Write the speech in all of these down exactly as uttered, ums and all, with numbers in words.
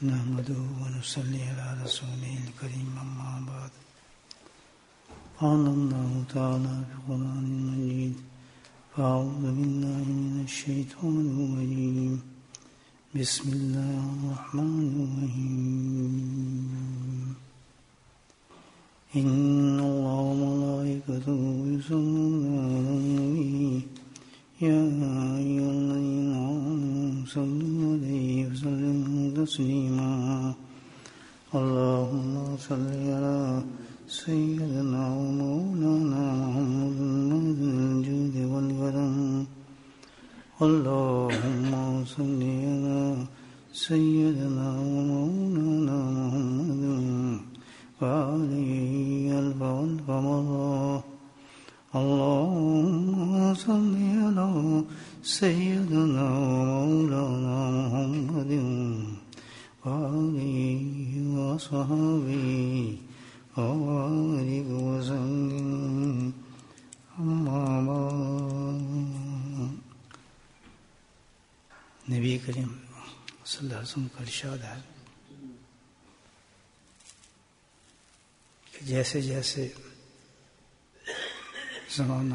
نحمده ونصلي على رسوله الكريم أما بعد قال الله تعالى في القرآن المجيد فأعوذ بالله من الشيطان الرجيم بسم الله الرحمن الرحيم إن الله وملائكته يصلون على النبي يا أيها الذين آمنوا صلوا عليه وسلموا تسليما اللهم صل على سيدنا ومولانا محمد الجود والكرم اللهم صل على سيدنا ومولانا محمد وعليه ألف والقمر اللهم صل على سيدنا ومولانا محمد وآله وصحبه وبارك وسلم أما بعد نبی کریم صلی اللہ علیہ وسلم کا ارشاد ہے کہ جیسے جیسے زمانہ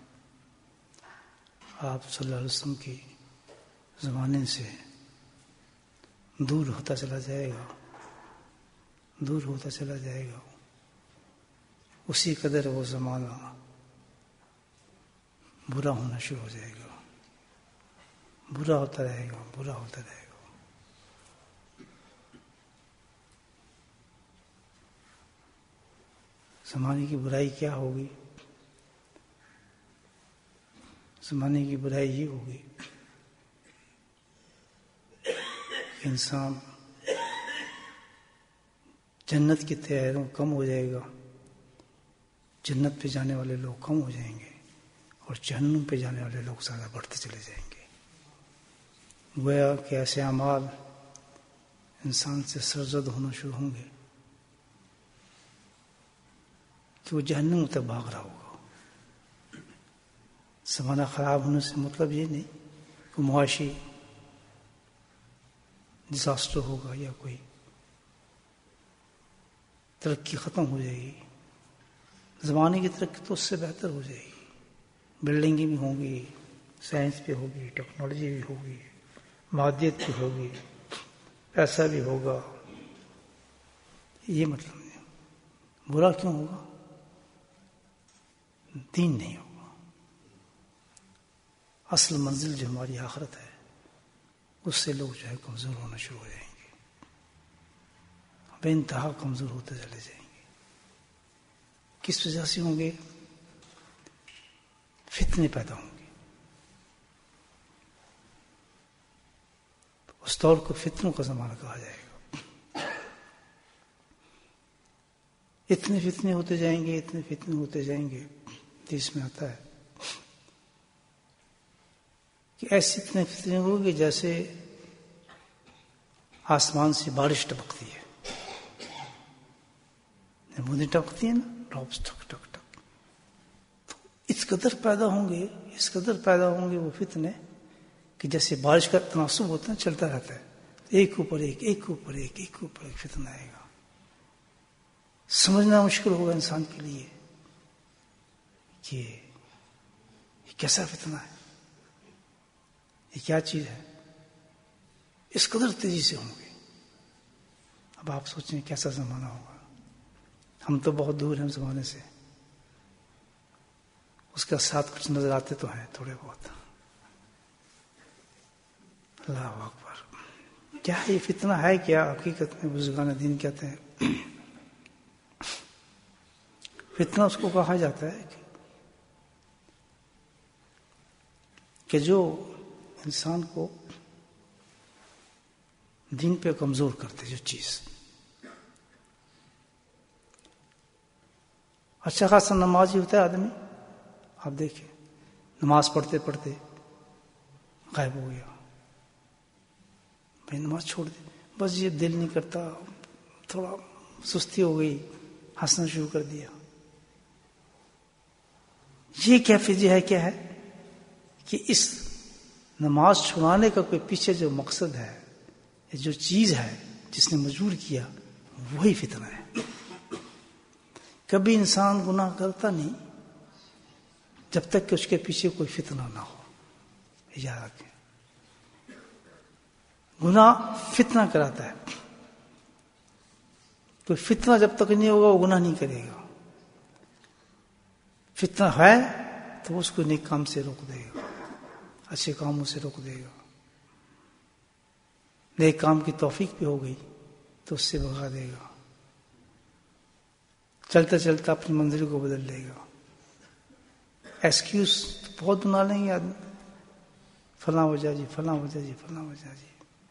آپ صلی اللہ علیہ وسلم کی زمانے سے دور ہوتا چلا جائے گا دور ہوتا چلا جائے گا اسی قدر وہ زمانہ برا ہونا شروع ہو جائے گا برا ہوتا رہے گا برا ہوتا رہے گا زمانے کی برائی کیا ہوگی زمانے کی برائی یہ ہوگی کہ انسان جنت کی تیاریوں کم ہو جائے گا جنت پہ جانے والے لوگ کم ہو جائیں گے اور جہنم پہ جانے والے لوگ زیادہ بڑھتے چلے جائیں گے گویا کہ ایسے اعمال انسان سے سرزد ہونا شروع ہوں گے کہ وہ جہنم تک بھاگ رہا ہوگا زمانہ خراب ہونے سے مطلب یہ نہیں کہ معاشی ڈیزاسٹر ہوگا یا کوئی ترقی ختم ہو جائے گی زمانے کی ترقی تو اس سے بہتر ہو جائے گی بلڈنگیں بھی ہوں گی سائنس بھی ہوگی ٹیکنالوجی بھی ہوگی مادیت بھی ہوگی پیسہ بھی ہوگا یہ مطلب نہیں برا کیوں ہوگا دین نہیں ہوگا اصل منزل جو ہماری آخرت ہے اس سے لوگ جو ہے کمزور ہونا شروع ہو جائیں گے بے انتہا کمزور ہوتے چلے جائیں گے کس وجہ سے ہوں گے فتنے پیدا ہوں گے اس دور کو فتنوں کا زمانہ کہا جائے گا اتنے فتنے ہوتے جائیں گے اتنے فتنے ہوتے جائیں گے جس میں آتا ہے کہ ایسے اتنے فتنے ہوگے جیسے آسمان سے بارش ٹپکتی ہے بوندیں ٹپکتی ہیں نا ڈراپس ٹک ٹک ٹک تو اس قدر پیدا ہوں گے اس قدر پیدا ہوں گے وہ فتنے کہ جیسے بارش کا تناسب ہوتا ہے چلتا رہتا ہے ایک اوپر ایک ایک اوپر ایک ایک اوپر ایک فتنہ آئے گا سمجھنا مشکل ہوگا انسان کے لیے کہ یہ کیسا فتنہ ہے یہ کیا چیز ہے اس قدر تیزی سے ہوں گے اب آپ سوچیں کیسا زمانہ ہوگا ہم تو بہت دور ہیں زمانے سے اس کا ساتھ کچھ نظر آتے تو ہیں تھوڑے بہت اللہ اکبر کیا یہ فتنہ ہے کیا حقیقت میں بزرگان دین کہتے ہیں فتنہ اس کو کہا جاتا ہے کہ جو انسان کو دین پہ کمزور کرتے جو چیز اچھا خاصا نمازی ہوتا ہے آدمی آپ دیکھیں نماز پڑھتے پڑھتے غائب ہو گیا بھائی نماز چھوڑ دی بس یہ دل نہیں کرتا تھوڑا سستی ہو گئی ہنسنا شروع کر دیا یہ کیا فجی ہے کیا ہے کہ اس نماز چھڑانے کا کوئی پیچھے جو مقصد ہے جو چیز ہے جس نے مجبور کیا وہی فتنہ ہے. کبھی انسان گناہ کرتا نہیں جب تک کہ اس کے پیچھے کوئی فتنہ نہ ہو. یاد رکھیں گناہ فتنہ کراتا ہے. کوئی فتنہ جب تک نہیں ہوگا وہ گناہ نہیں کرے گا. فتنہ ہے تو اس کو نیک کام سے روک دے گا, اچھے کاموں سے روک دے گا. نیک کام کی توفیق بھی ہو گئی تو اس سے بھگا دے گا. چلتا چلتا اپنی منزل کو بدل لے گا. ایکسکیوز بہت بنا لیں گے آدمی, فلاں وجہ جی فلاں وجہ جی فلاں وجہ جی.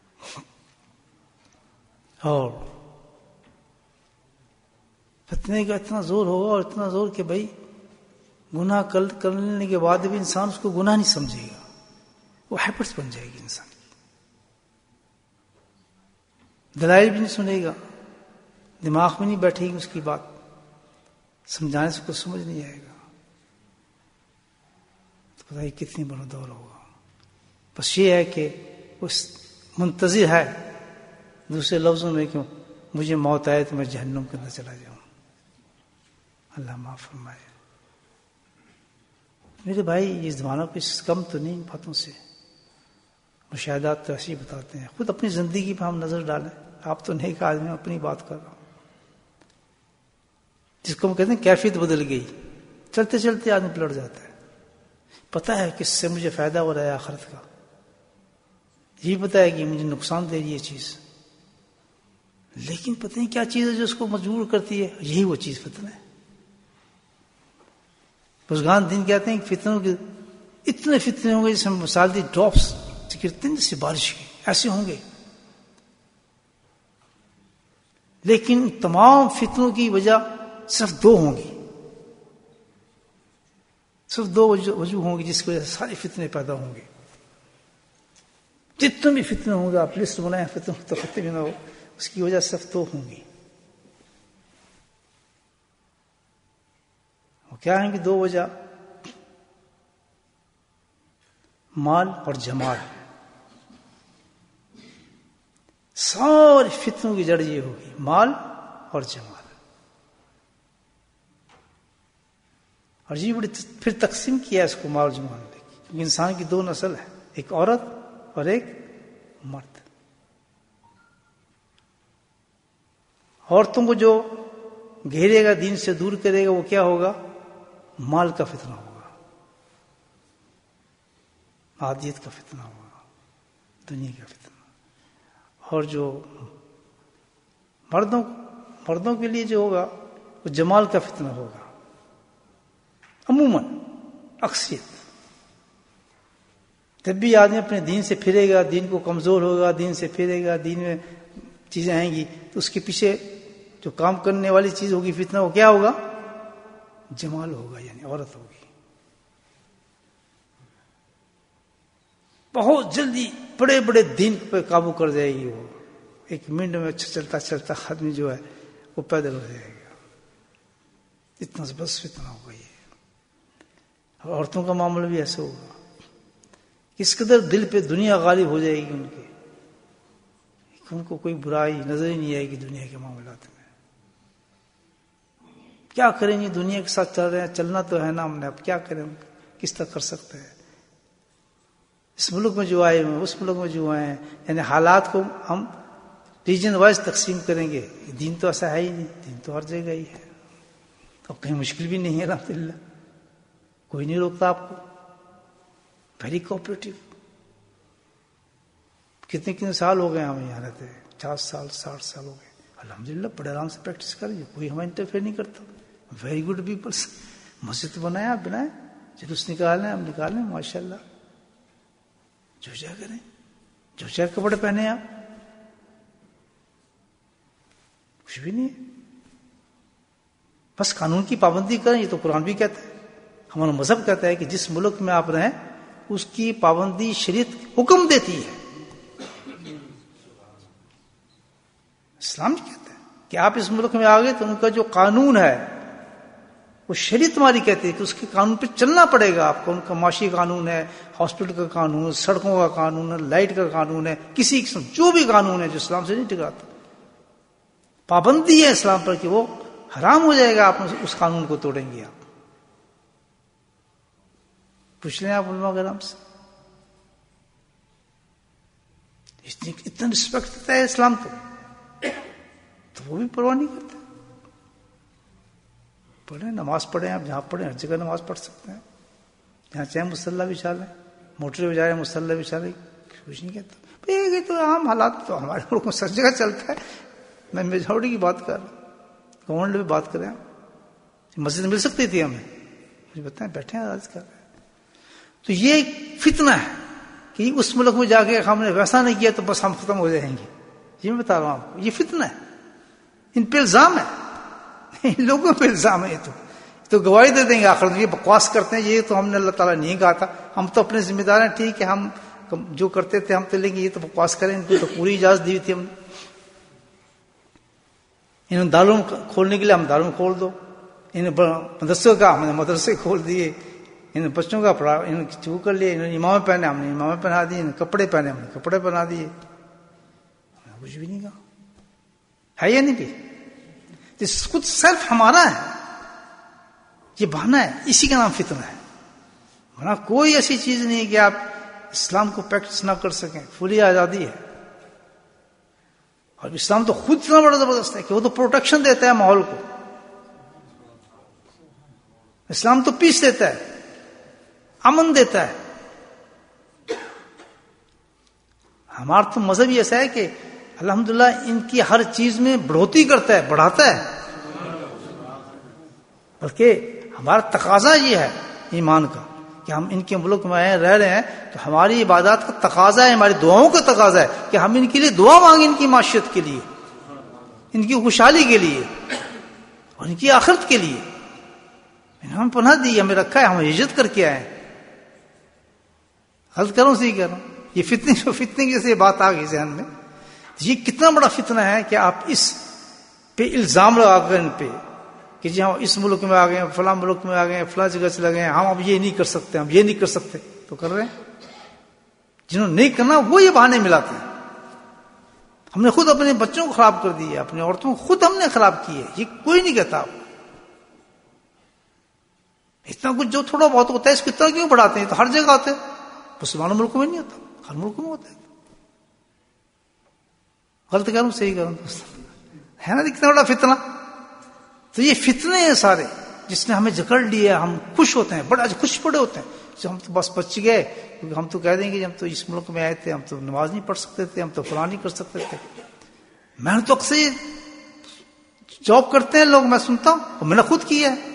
اور فتنے کا اتنا زور ہوگا اور اتنا زور کہ بھائی گناہ کرنے کے بعد بھی انسان اس کو گناہ نہیں سمجھے گا, وہ ہیبٹس بن جائے گی انسان کی. دلائل بھی نہیں سنے گا, دماغ میں نہیں بیٹھے گی اس کی بات, سمجھانے سے کچھ سمجھ نہیں آئے گا. تو پتہ ہی کتنی بڑا دور ہوگا. بس یہ ہے کہ اس منتظر ہے دوسرے لفظوں میں کہ مجھے موت آئے تو میں جہنم کے اندر چلا جاؤں. اللہ معاف فرمائے. میرے بھائی یہ زمانہ پہ کم تو نہیں باتوں سے. مشاہدات تو ایسے بتاتے ہیں. خود اپنی زندگی پہ ہم نظر ڈالیں. آپ تو نیک آدمی, اپنی بات کر رہا ہوں. جس کو ہم کہتے ہیں کیفیت بدل گئی, چلتے چلتے آدمی پلٹ جاتا ہے. پتہ ہے کہ اس سے مجھے فائدہ ہو رہا ہے آخرت کا, یہ پتہ ہے کہ مجھے نقصان دے رہی ہے چیز, لیکن پتہ نہیں کیا چیز ہے جو اس کو مجبور کرتی ہے. یہی وہ چیز فتنہ ہے. بزرگان دین کہتے ہیں کہ فتنوں کے اتنے فتنے ہوں گے جیسے ہم مثال دی ڈراپس گرتے ہیں جیسے بارش کے, ایسے ہوں گے. لیکن تمام فتنوں کی وجہ صرف دو ہوں گی, صرف دو وجہ ہوں گی جس کی وجہ سے سارے فتنے پیدا ہوں گے. جتنے بھی فتنے ہوں گے آپ لسٹ بنائیں فتنوں تو ختم نہ ہو, اس کی وجہ صرف دو ہوں گی. وہ کیا ہیں کہ دو وجہ, مال اور جمال. سارے فتنوں کی جڑ یہ ہوگی مال اور جمال. اور یہ بڑی پھر تقسیم کیا ہے اس کو مال اور جمال نے, کیونکہ انسان کی دو نسل ہے, ایک عورت اور ایک مرد. عورتوں کو جو گھیرے گا, دین سے دور کرے گا, وہ کیا ہوگا؟ مال کا فتنہ ہوگا, عادیت کا فتنہ ہوگا, دنیا کا فتنہ. اور جو مردوں مردوں کے لیے جو ہوگا وہ جمال کا فتنہ ہوگا. عموماً اکثریت جب بھی آدمی اپنے دین سے پھرے گا, دین کو کمزور ہوگا, دین سے پھرے گا, دین میں چیزیں آئیں گی, تو اس کے پیچھے جو کام کرنے والی چیز ہوگی فتنہ, وہ کیا ہوگا؟ جمال ہوگا, یعنی عورت ہوگی. بہت جلدی بڑے بڑے دین پہ قابو کر جائے گی. وہ ایک منٹ میں اچھا چلتا چلتا آدمی جو ہے وہ پیدل ہو جائے گا. اتنا بس فتنہ ہوگا یہ. اور عورتوں کا معاملہ بھی ایسا ہوگا, کس قدر دل پہ دنیا غالب ہو جائے گی ان کے, ان کو کوئی برائی نظر ہی نہیں آئے گی دنیا کے معاملات میں. کیا کریں گے, دنیا کے ساتھ چل رہے ہیں, چلنا تو ہے نا ہم نے, اب کیا کریں, کس طرح کر سکتے ہیں. اس ملک میں جو آئے ہیں, اس ملک میں جو آئے ہیں, یعنی حالات کو ہم ریجن وائز تقسیم کریں گے. دین تو ایسا ہے ہی نہیں, دین تو ہر جگہ ہی ہے. تو کہیں مشکل بھی نہیں ہے الحمد للہ, کوئی نہیں روکتا آپ کو. Very cooperative. کتنے کتنے سال ہو گئے ہمیں یہاں رہتے, پچاس سال ساٹھ سال ہو گئے, الحمدللہ بڑے آرام سے پریکٹس کر رہی, کوئی ہمیں انٹرفیئر نہیں کرتا. Very good peoples. مسجد بنایا آپ بنائیں, جلوس نکالیں ہم نکالیں, ماشاء اللہ, جو چاہے کریں, جو چاہے کپڑے پہنے آپ, کچھ بھی نہیں ہے. بس قانون کی پابندی کریں, یہ تو قرآن بھی کہتا ہے, ہمارا مذہب کہتا ہے کہ جس ملک میں آپ رہیں اس کی پابندی شریعت حکم دیتی ہے. اسلام کہتا ہے کہ آپ اس ملک میں آ گئے تو ان کا جو قانون ہے وہ شریعت تمہاری کہتی ہے کہ اس کے قانون پہ چلنا پڑے گا آپ کو. ان کا معاشی قانون ہے, ہاسپٹل کا قانون, سڑکوں کا قانون ہے, لائٹ کا قانون ہے, کسی قسم جو بھی قانون ہے جو اسلام سے نہیں ٹکراتا, پابندی ہے اسلام پر کہ وہ حرام ہو جائے گا آپ اس قانون کو توڑیں گے. آپ پوچھ لیں آپ علماء کرام سے. اتنا رسپیکٹ دیتا ہے اسلام کو تو وہ بھی پرواہ نہیں کرتے. پڑھیں نماز پڑھیں آپ جہاں پڑھیں ہر جگہ نماز پڑھ سکتے ہیں. جہاں چاہے مسلح بچھا لیں, موٹر بجا رہے مسلح بچھا لیں, کچھ نہیں کہتا. یہ تو عام حالات تو ہمارے ملک میں سر جگہ چلتا ہے. میں میجورٹی کی بات کر رہا ہوں, گورنمنٹ بھی بات کریں. مسجد مل سکتی تھی ہمیں, مجھے بتائیں, بیٹھے ہیں آج کر رہے ہیں. تو یہ فتنہ ہے کہ اس ملک میں جا کے ہم نے ویسا نہیں کیا تو بس ہم ختم ہو جائیں گے. یہ میں بتا رہا ہوں آپ کو, یہ فتنہ ہے. ان پہ الزام ہے, ان لوگوں پہ الزام ہے. یہ تو تو گواہی دے دیں گے آخر میں, یہ بکواس کرتے ہیں, یہ تو ہم نے اللہ تعالیٰ نہیں کہا تھا, ہم تو اپنے ذمہ دار ہیں, ٹھیک ہے ہم جو کرتے تھے ہم تو لیں گے, یہ تو بکواس کریں. ان کو تو پوری اجازت دی تھی ہم نے. انہوں نے دارالعلوم کھولنے کے لیے ہم دارالعلوم کھول دو, انہیں مدرسوں کا ہم نے مدرسے کھول دیے, انہیں بچوں کا پڑھا انہوں نے چو کر لیے, انہوں نے امامیں پہنے ہم نے امامیں پہنا دیے, انہوں نے کپڑے پہنے ہم نے کپڑے پہنا دیے. ہم نے کچھ بھی نہیں کہا. ہے یا نہیں بھی؟ خود سیلف ہمارا ہے, یہ بہانہ ہے, اسی کا نام فتنہ ہے. ورنہ کوئی ایسی چیز نہیں ہے کہ آپ اسلام کو پریکٹس نہ کر سکیں. فلی آزادی ہے. اور اسلام تو خود اتنا بڑا زبردست ہے کہ وہ تو پروٹیکشن دیتا ہے ماحول کو. اسلام تو پیس دیتا ہے, امن دیتا ہے. ہمارا تو مذہب ہی ایسا ہے کہ الحمدللہ ان کی ہر چیز میں بڑھوتری کرتا ہے, بڑھاتا ہے. بلکہ ہمارا تقاضا یہ ہے ایمان کا کہ ہم ان کے ملک میں آئے رہ رہے ہیں تو ہماری عبادات کا تقاضا ہے, ہماری دعاؤں کا تقاضا ہے کہ ہم ان کے لیے دعا مانگیں, ان کی معاشیت کے لیے, ان کی خوشحالی کے لیے اور ان کی آخرت کے لیے. ہم پناہ دی, ہمیں رکھا ہے, ہم ہجرت کر کے آئے ہیں. غلط کروں صحیح کر رہا ہوں. یہ فتنے فتنے کی سے بات آ گئی ذہن میں. یہ کتنا بڑا فتنہ ہے کہ آپ اس پہ الزام لگا کر ان پہ کہ جی ہم اس ملک میں آ گئے, فلاں ملک میں آ گئے, فلاں جگہ چلے گئے, ہم اب یہ نہیں کر سکتے, ہم یہ نہیں کر سکتے. تو کر رہے ہیں. جنہوں نے نہیں کرنا وہ یہ بہانے ملاتے ہیں. ہم نے خود اپنے بچوں کو خراب کر دیا, اپنی عورتوں کو خود ہم نے خراب کی ہے. یہ کوئی نہیں کہتا. اتنا کچھ جو تھوڑا بہت ہوتا ہے اس کو اتنا کیوں بڑھاتے ہیں؟ تو ہر جگہ ہوتا ہے, مسلمانوں ملکوں میں نہیں ہوتا, ہر ملک میں ہوتا ہے. غلط کروں صحیح کروں دوست ہے نا, کتنا بڑا فتنہ. تو یہ فتنے ہیں سارے جس نے ہمیں جکڑ لیا. ہم خوش ہوتے ہیں, بڑے آج خوش پڑے ہوتے ہیں کہ ہم تو بس بچ گئے, کیونکہ ہم تو کہہ دیں گے کہ ہم تو اس ملک میں آئے تھے, ہم تو نماز نہیں پڑھ سکتے تھے, ہم تو فلاں نہیں کر سکتے تھے. میں نے تو اکثر جاب کرتے ہیں لوگ, میں سنتا ہوں, اور میں نے خود کیا ہے,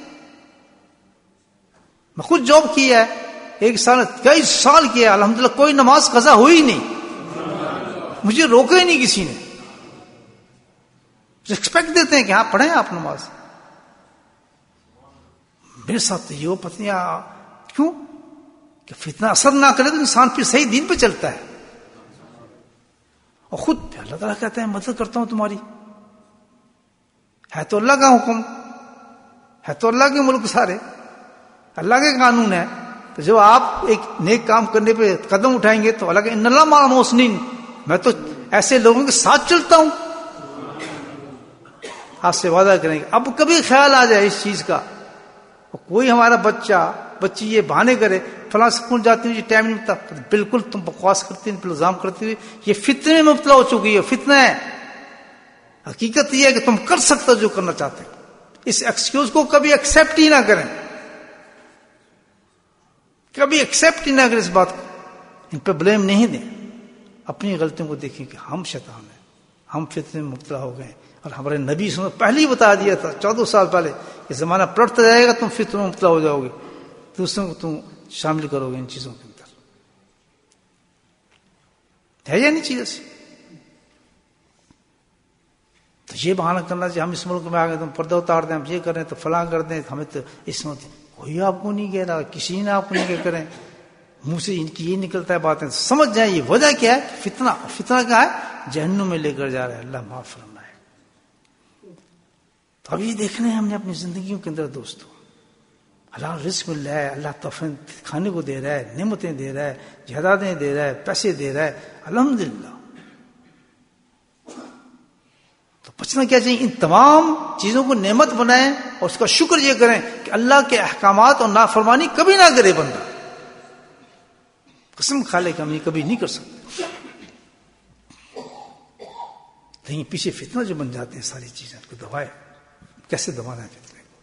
میں خود جاب کیا ہے, ایک سال کئی سال کیا, الحمدللہ کوئی نماز قضا ہوئی نہیں, مجھے روکا ہی نہیں کسی نے. ایکسپیکٹ دیتے ہیں کہ ہاں پڑھیں آپ نماز. میرے ساتھ یہ پتنیاں کیوں کہ فتنہ اثر نہ کرے تو انسان پھر صحیح دین پہ چلتا ہے. اور خود اللہ تعالیٰ کہتے ہیں مدد کرتا ہوں تمہاری. ہے تو اللہ کا حکم, ہے تو اللہ کے ملک سارے, اللہ کے قانون ہے. تو جب آپ ایک نیک کام کرنے پہ قدم اٹھائیں گے تو اللہ کہ ان اللہ مع المحسنین, میں تو ایسے لوگوں کے ساتھ چلتا ہوں. آپ سے وعدہ کریں گے. اب کبھی خیال آ جائے اس چیز کا, کوئی ہمارا بچہ بچی یہ بہانے کرے فلاں اسکول جاتی ہوں, یہ ٹائم نہیں ملتا, بالکل تم بکواس کرتی ہیں, الزام کرتی ہوئی یہ فتنے میں مبتلا ہو چکی ہے. فتنہ ہے. حقیقت یہ ہے کہ تم کر سکتے ہو جو کرنا چاہتے ہو. اس ایکسکیوز کو کبھی ایکسپٹ ہی نہ کریں, کبھی ایکسپٹ ہی نہ کریں اس بات کو. ان پہ بلیم نہیں دیں, اپنی غلطیوں کو دیکھیں کہ ہم شیطان ہیں, ہم فتنے میں مبتلا ہو گئے. اور ہمارے نبی نے پہلے ہی بتا دیا تھا چودہ سال پہلے کہ زمانہ پلٹتا جائے گا, تم فتنوں میں مبتلا ہو جاؤ گے, دوسروں کو تم شامل کرو گے ان چیزوں کے اندر. ہے یا نہیں چیز ایسی؟ تو یہ بہانہ کرنا چاہیے ہم اس ملک میں آ گئے, تم پردہ اتار دیں, ہم یہ کریں تو فلاں کر دیں, ہمیں تو اس میں کوئی آپ کو نہیں کہہ رہا, کسی نے آپ کو نہیں کہہ کریں, منہ سے ان کی یہ نکلتا ہے باتیں. سمجھ جائیں یہ وجہ کیا ہے, فتنہ. فتنہ کیا ہے؟ جہنم میں لے کر جا رہا ہے. اللہ معاف فرمائے. تو اب یہ دیکھنا ہے ہم نے اپنی زندگیوں کے اندر دوستوں, اللہ رزق مل رہا ہے, اللہ توفیق کھانے کو دے رہا ہے, نعمتیں دے رہا ہے, جائیدادیں دے رہا ہے, پیسے دے رہا ہے, الحمدللہ. تو بچنا کیا چاہیے؟ ان تمام چیزوں کو نعمت بنائیں اور اس کا شکر یہ کریں کہ اللہ کے احکامات اور نافرمانی کبھی نہ کرے بندہ. قسم کھا لے کہ ہم یہ کبھی نہیں کر سکتے. لیکن پیچھے فتنہ جو بن جاتے ہیں ساری چیزیں کو دبائے. کیسے دبانا ہے فتنے کو؟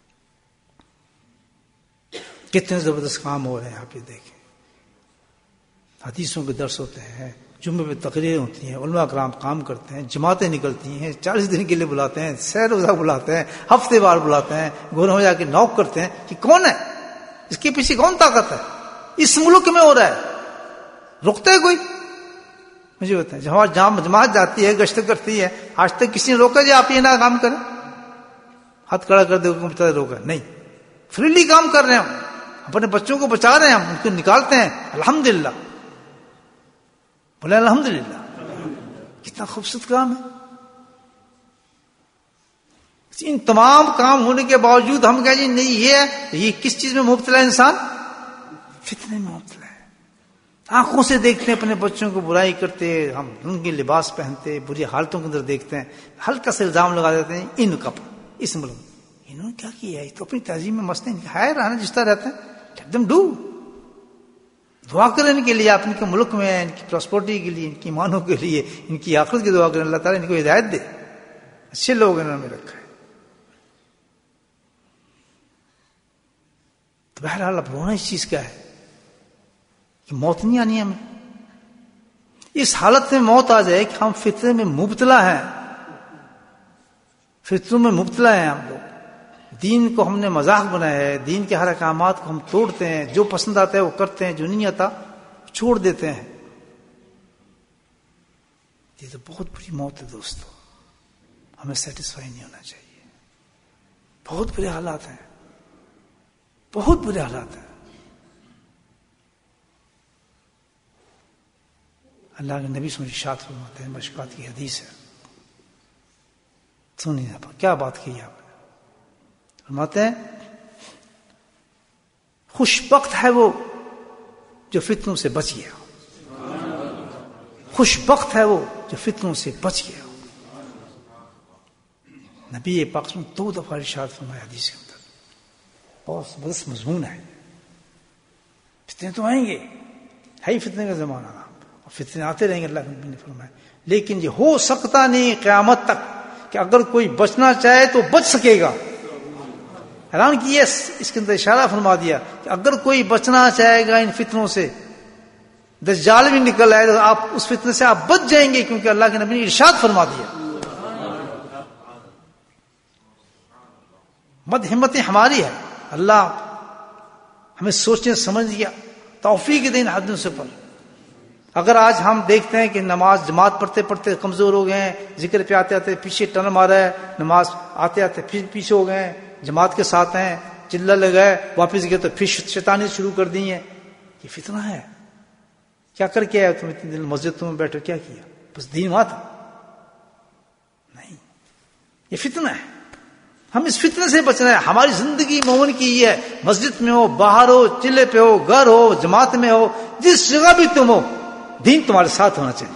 کتنے زبردست کام ہو رہے ہیں آپ یہ دیکھیں. حدیثوں کے درس ہوتے ہیں، جمعے پہ تقریریں ہوتی ہیں، علماء کرام کام کرتے ہیں، جماعتیں نکلتی ہیں، چالیس دن کے لیے بلاتے ہیں، سہ روزہ بلاتے ہیں، ہفتے بار بلاتے ہیں، گھروں میں جا کے نوک کرتے ہیں کہ کون ہے اس کے پیچھے، کون طاقت ہے؟ اس ملک میں ہو رہا ہے، رکتا ہے کوئی؟ مجھے بتائیں. جہاں جماعت جاتی ہے، گشت کرتی ہے، آج تک کسی نے روکا جی آپ یہ نہ کام کریں؟ ہاتھ کھڑا کر دے بتا روکا نہیں. فریلی کام کر رہے ہیں ہم، اپنے بچوں کو بچا رہے ہیں ہم، ان کو نکالتے ہیں. الحمدللہ بولے الحمدللہ. کتنا خوبصورت کام ہے. ان تمام کام ہونے کے باوجود ہم کہیں جی نہیں یہ ہے، یہ کس چیز میں مبتلا ہے انسان؟ فتنے میں مبتلا ہے. آنکھوں سے دیکھتے ہیں اپنے بچوں کو برائی کرتے، ہم ان کے لباس پہنتے، بری حالتوں کے اندر دیکھتے ہیں، ہلکا سے الزام لگا دیتے ہیں ان کا اس ملک انہوں نے کیا کیا ہے، تو اپنی تہذیب میں مست ہے، رہنا جس طرح رہتے ہیں. Let them do. دعا کریں ان کے لیے، آپ ان کے ملک میں ہیں، ان کی پراسپرٹی کے لیے، ان کی ایمانوں کے لیے، ان کی آخرت کی دعا کریں. اللہ تعالیٰ ان کو ہدایت دے. اچھے لوگ انہوں نے رکھا ہے. تو بہرحال اب رونا اس چیز کا ہے کہ موت نہیں آنی ہمیں. اس حالت میں موت آ جائے کہ ہم فتنے میں مبتلا ہیں، فتنوں میں مبتلا ہیں ہم لوگ. دین کو ہم نے مذاق بنایا ہے، دین کے ہر احکامات کو ہم توڑتے ہیں، جو پسند آتا ہے وہ کرتے ہیں، جو نہیں آتا چھوڑ دیتے ہیں. یہ تو بہت بری موت ہے دوستو. ہمیں سیٹسفائی نہیں ہونا چاہیے. بہت برے حالات ہیں، بہت برے حالات ہیں. اللہ کے نبی سے ارشاد فرماتے ہیں، مشکات کی حدیث ہے، سنیے کیا بات کی آپ نے. فرماتے ہیں خوش بخت ہے وہ جو فتنوں سے بچ گیا، خوش بخت ہے وہ جو فتنوں سے بچ گیا. نبی پاک نے دو دفعہ ارشاد فرمایا حدیث کے اندر. بہت زبردست مضمون ہے. فتنے تو آئیں گے، ہے ہی فتنے کا زمانہ، اور فتنے آتے رہیں گے. اللہ کے نبی نے فرمایا لیکن یہ ہو سکتا نہیں قیامت تک کہ اگر کوئی بچنا چاہے تو بچ سکے گا. حیران کیے اس کے اندر اشارہ فرما دیا کہ اگر کوئی بچنا چاہے گا ان فتنوں سے، دجال بھی نکل آئے تو آپ اس فتنے سے آپ بچ جائیں گے، کیونکہ اللہ کے نبی نے ارشاد فرما دیا. مد ہمتیں ہماری ہے. اللہ ہمیں سوچنے سمجھ دیا توفیق دین حدوں سے پر. اگر آج ہم دیکھتے ہیں کہ نماز جماعت پڑھتے پڑھتے کمزور ہو گئے ہیں، ذکر پہ آتے آتے پیچھے ٹن مارا ہے، نماز آتے آتے پھر پیچھے ہو گئے ہیں، جماعت کے ساتھ ہیں، چلا لگائے، واپس گئے تو پھر شیطانی شروع کر دی ہیں. یہ فتنہ ہے. کیا کر کے آئے تم اتنے دن مسجد تم بیٹھو؟ کیا کیا؟ بس دین وہاں تھا نہیں. یہ فتنہ ہے. ہم اس فتنے سے بچنا ہے. ہماری زندگی مومن کی یہ ہے، مسجد میں ہو، باہر ہو، چلے پہ ہو، گھر ہو، جماعت میں ہو، جس جگہ بھی تم ہو، دین تمہارے ساتھ ہونا چاہیے.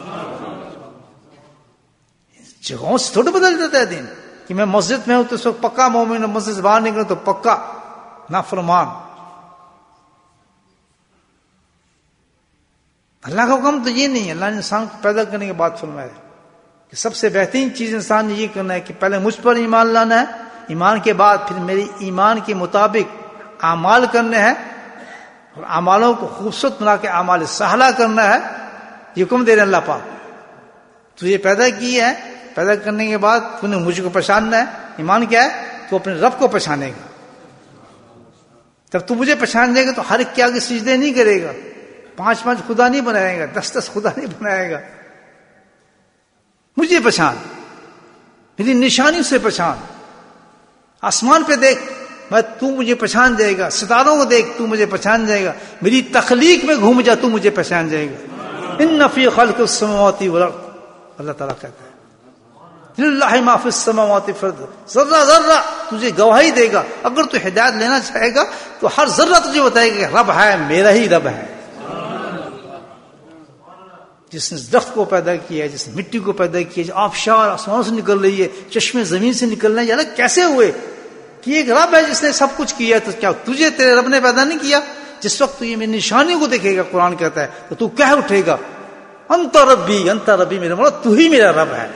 جگہوں سے تھوڑا بدل جاتا ہے دین کہ میں مسجد میں ہوں تو اس وقت پکا مومن، مسجد سے باہر نکلوں تو پکا نافرمان. اللہ کا حکم تو یہ نہیں ہے. اللہ نے انسان کو پیدا کرنے کے بعد فرمایا کہ سب سے بہترین چیز انسان نے یہ کرنا ہے کہ پہلے مجھ پر ایمان لانا ہے، ایمان کے بعد پھر میری ایمان کے مطابق اعمال کرنے ہیں، اور اعمالوں کو خوبصورت بنا کے اعمال صالحہ کرنا ہے. یہ حکم دے رہے اللہ پاک. تو یہ پیدا کی ہے، پیدا کرنے کے بعد تو نے مجھ کو پہچاننا ہے. ایمان کیا ہے؟ تو اپنے رب کو پہچانے گا. جب تو مجھے پہچان جائے گا تو ہر ایک کے آگے سجدے نہیں کرے گا، پانچ پانچ خدا نہیں بنائے گا، دس دس خدا نہیں بنائے گا. مجھے پہچان، میری نشانی سے پہچان. آسمان پہ دیکھ، میں تو مجھے پہچان جائے گا. ستاروں کو دیکھ، تو مجھے پہچان جائے گا. میری تخلیق میں گھوم جا، تو مجھے پہچان جائے گا. ان فی خلق السماوات والارض، اللہ تعالیٰ کہتا ہے للہ ما فی السماوات والارض، ذرہ ذرہ تجھے گواہی دے گا. اگر تو ہدایت لینا چاہے گا تو ہر ذرہ تجھے بتائے گا کہ رب ہے، میرا ہی رب ہے. جس نے درخت کو پیدا کیا ہے، جس نے مٹی کو پیدا کیا ہے، جو آبشار آسمانوں سے نکل رہی ہے، چشمے زمین سے نکل رہے ہیں، یار کیسے ہوئے؟ کہ ایک رب ہے جس نے سب کچھ کیا، تو کیا تجھے تیرے رب نے پیدا نہیں کیا؟ جس وقت تو یہ میری نشانی کو دیکھے گا، قرآن کہتا ہے، تو تو کہہ اٹھے گا انت ربی انت ربی، میرا مولا تو ہی میرا رب ہے۔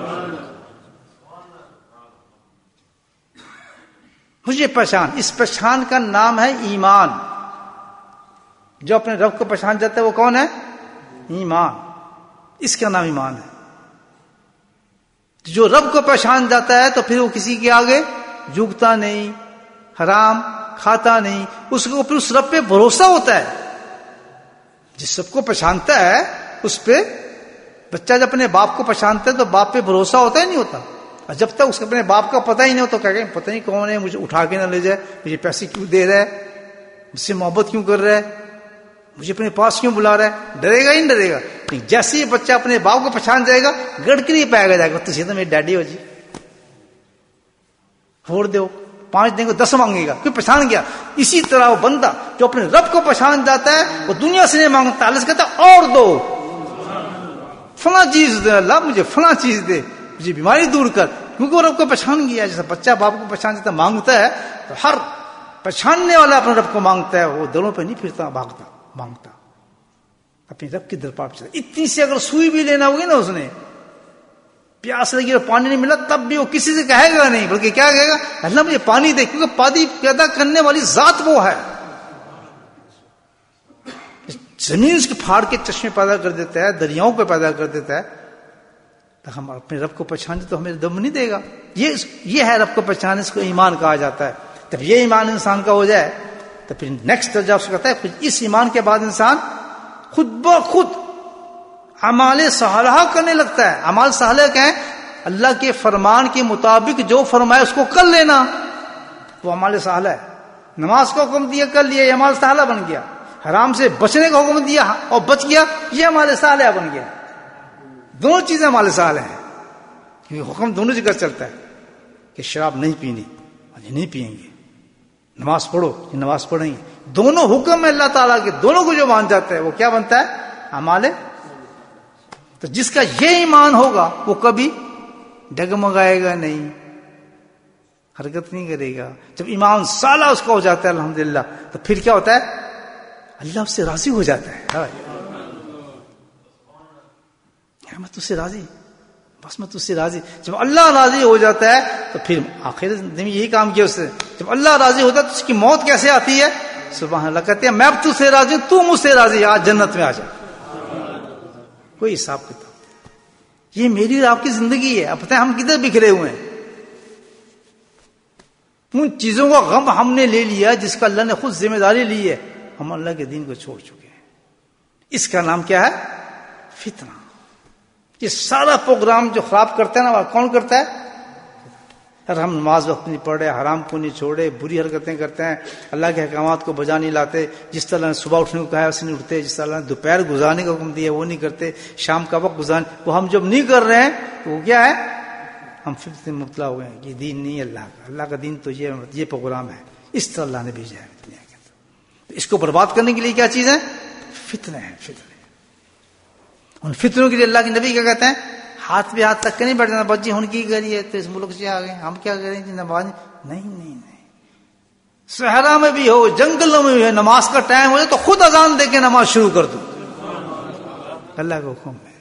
مجھے پہچان، اس پہچان کا نام ہے ایمان۔ جو اپنے رب کو پہچان جاتا ہے وہ کون ہے؟ ایمان، اس کا نام ایمان ہے۔ جو رب کو پہچان جاتا ہے تو پھر وہ کسی کے آگے جھکتا نہیں، حرام کھاتا نہیں، اس کو پھر اس رب پہ بھروسہ ہوتا ہے۔ جس رب کو پہچانتا ہے اس پہ، بچہ جب اپنے باپ کو پہچانتا ہے تو باپ پہ بھروسہ ہوتا ہی نہیں ہوتا، اور جب تک اس کو اپنے باپ کا پتہ ہی نہیں ہوتا کہ پتہ نہیں کون ہے، مجھے اٹھا کے نہ لے جائے، مجھے پیسے کیوں دے رہا ہے، مجھ سے محبت کیوں کر رہا ہے، مجھے اپنے پاس کیوں بلا رہا ہے، ڈرے گا ہی نہیں ڈرے گا۔ جیسے ہی بچہ اپنے باپ کو پہچان جائے گا، گڑ کے نہیں پائے گا، جائے گا تجھے تو میری ڈیڈی ہو جی، چھوڑ دو، پانچ دیں گے دس مانگے گا، کیوں پہچان گیا۔ اسی طرح وہ بندہ جو اپنے رب کو پہچان جاتا ہے وہ دنیا سے نہیں مانگتا، اللہ سے کہتا ہے اور دو، فلاں چیز دے اللہ، مجھے فلاں چیز دے، مجھے بیماری دور کر، کیونکہ وہ رب کو پہچان گیا۔ جیسا بچہ باپ کو پہچان جاتا مانگتا ہے، تو ہر پہچاننے والا اپنے رب کو مانگتا ہے، وہ دلوں پہ نہیں پھرتا، بھاگتا مانگتا، اپنے رب کی دربار پہ۔ اتنی سی اگر سوئی بھی لینا ہوگی نا، اس نے پیاس لگی اور پانی نہیں ملا، تب بھی وہ کسی سے کہے گا نہیں، بلکہ کیا کہے گا؟ اللہ مجھے پانی دے، کیونکہ پانی پیدا کرنے والی ذات وہ ہے۔ زمین اس کو پھاڑ کے چشمے پیدا کر دیتا ہے، دریاؤں پہ پیدا کر دیتا ہے، تو ہم اپنے رب کو پہچانے تو ہمیں دم نہیں دے گا۔ یہ یہ ہے رب کو پہچانے، اس کو ایمان کہا جاتا ہے۔ جب یہ ایمان انسان کا ہو جائے تو پھر نیکسٹ درجہ اس کو کہتا ہے، پھر اس ایمان کے بعد انسان خود بخود اعمال صالحہ کرنے لگتا ہے۔ اعمال صالحہ کیا ہے؟ اللہ کے فرمان کے مطابق جو فرمائے اس کو کر لینا، وہ اعمال صالحہ ہے۔ نماز کا حکم دیا کر لیا، یہ اعمال صالحہ بن گیا۔ حرام سے بچنے کا حکم دیا اور بچ گیا، یہ اعمال صالحہ بن گیا۔ دونوں چیزیں اعمال صالحہ ہیں، کیونکہ حکم دونوں جگہ چلتا ہے کہ شراب نہیں پینی، یہ نہیں پیئیں گے، نماز پڑھو، یہ نماز پڑھیں گے۔ دونوں حکم ہے اللہ تعالیٰ کے، دونوں کو جو مان جاتا ہے وہ کیا بنتا ہے؟ اعمال۔ تو جس کا یہ ایمان ہوگا وہ کبھی ڈگمگائے گا نہیں، حرکت نہیں کرے گا۔ جب ایمان صالح اس کا ہو جاتا ہے الحمدللہ، تو پھر کیا ہوتا ہے؟ اللہ اس سے راضی ہو جاتا ہے۔ میں تجھ سے راضی، بس میں تجھ سے راضی۔ جب اللہ راضی ہو جاتا ہے تو پھر آخر زندگی میں یہی کام کیا اس نے۔ جب اللہ راضی ہوتا ہے تو اس کی موت کیسے آتی ہے؟ سبحان اللہ، کہتے ہیں میں اب تجھ سے راضی ہوں، تو مجھ سے راضی، آج جنت میں آ جا، کوئی حساب کتاب۔ یہ میری اور آپ کی زندگی ہے۔ اب پتہ ہے ہم کدھر بکھرے ہوئے ہیں؟ ان چیزوں کا غم ہم نے لے لیا جس کا اللہ نے خود ذمہ داری لی ہے، ہم اللہ کے دین کو چھوڑ چکے ہیں۔ اس کا نام کیا ہے؟ فتنہ۔ یہ سارا پروگرام جو خراب کرتا ہے نا، وہ کون کرتا ہے؟ اگر ہم نماز وقت نہیں پڑھ رہے، حرام کو نہیں چھوڑے، بری حرکتیں کرتے ہیں، اللہ کے احکامات کو بجا نہیں لاتے، جس طرح نے صبح اٹھنے کو کہا ہے اسے نہیں اٹھتے، جس طرح نے دوپہر گزارنے کا حکم دیا وہ نہیں کرتے، شام کا وقت گزارنے، وہ ہم جب نہیں کر رہے ہیں تو وہ کیا ہے؟ ہم فتنے میں مبتلا ہوئے ہیں۔ یہ دین نہیں ہے اللہ کا، اللہ کا دین تو یہ یہ پروگرام ہے، اس طرح اللہ نے بھیجا ہے دنیا کے اندر۔ اس کو برباد کرنے کے لیے کیا چیز ہے؟ فتنے ہیں، فتنے۔ ان فتنوں کے لیے اللہ کے نبی کیا کہتے ہیں؟ ہاتھ بھی ہاتھ تک کے نہیں بیٹھ جانا، بچی ان کی کری ہے تو اس ملک سے آ گئے، ہم کیا کریں جی نماز؟ نہیں نہیں نہیں، صحرا میں بھی ہو، جنگلوں میں بھی ہو، نماز کا ٹائم ہو جائے تو خود اذان دے کے نماز شروع کر دو، اللہ کا حکم ہے،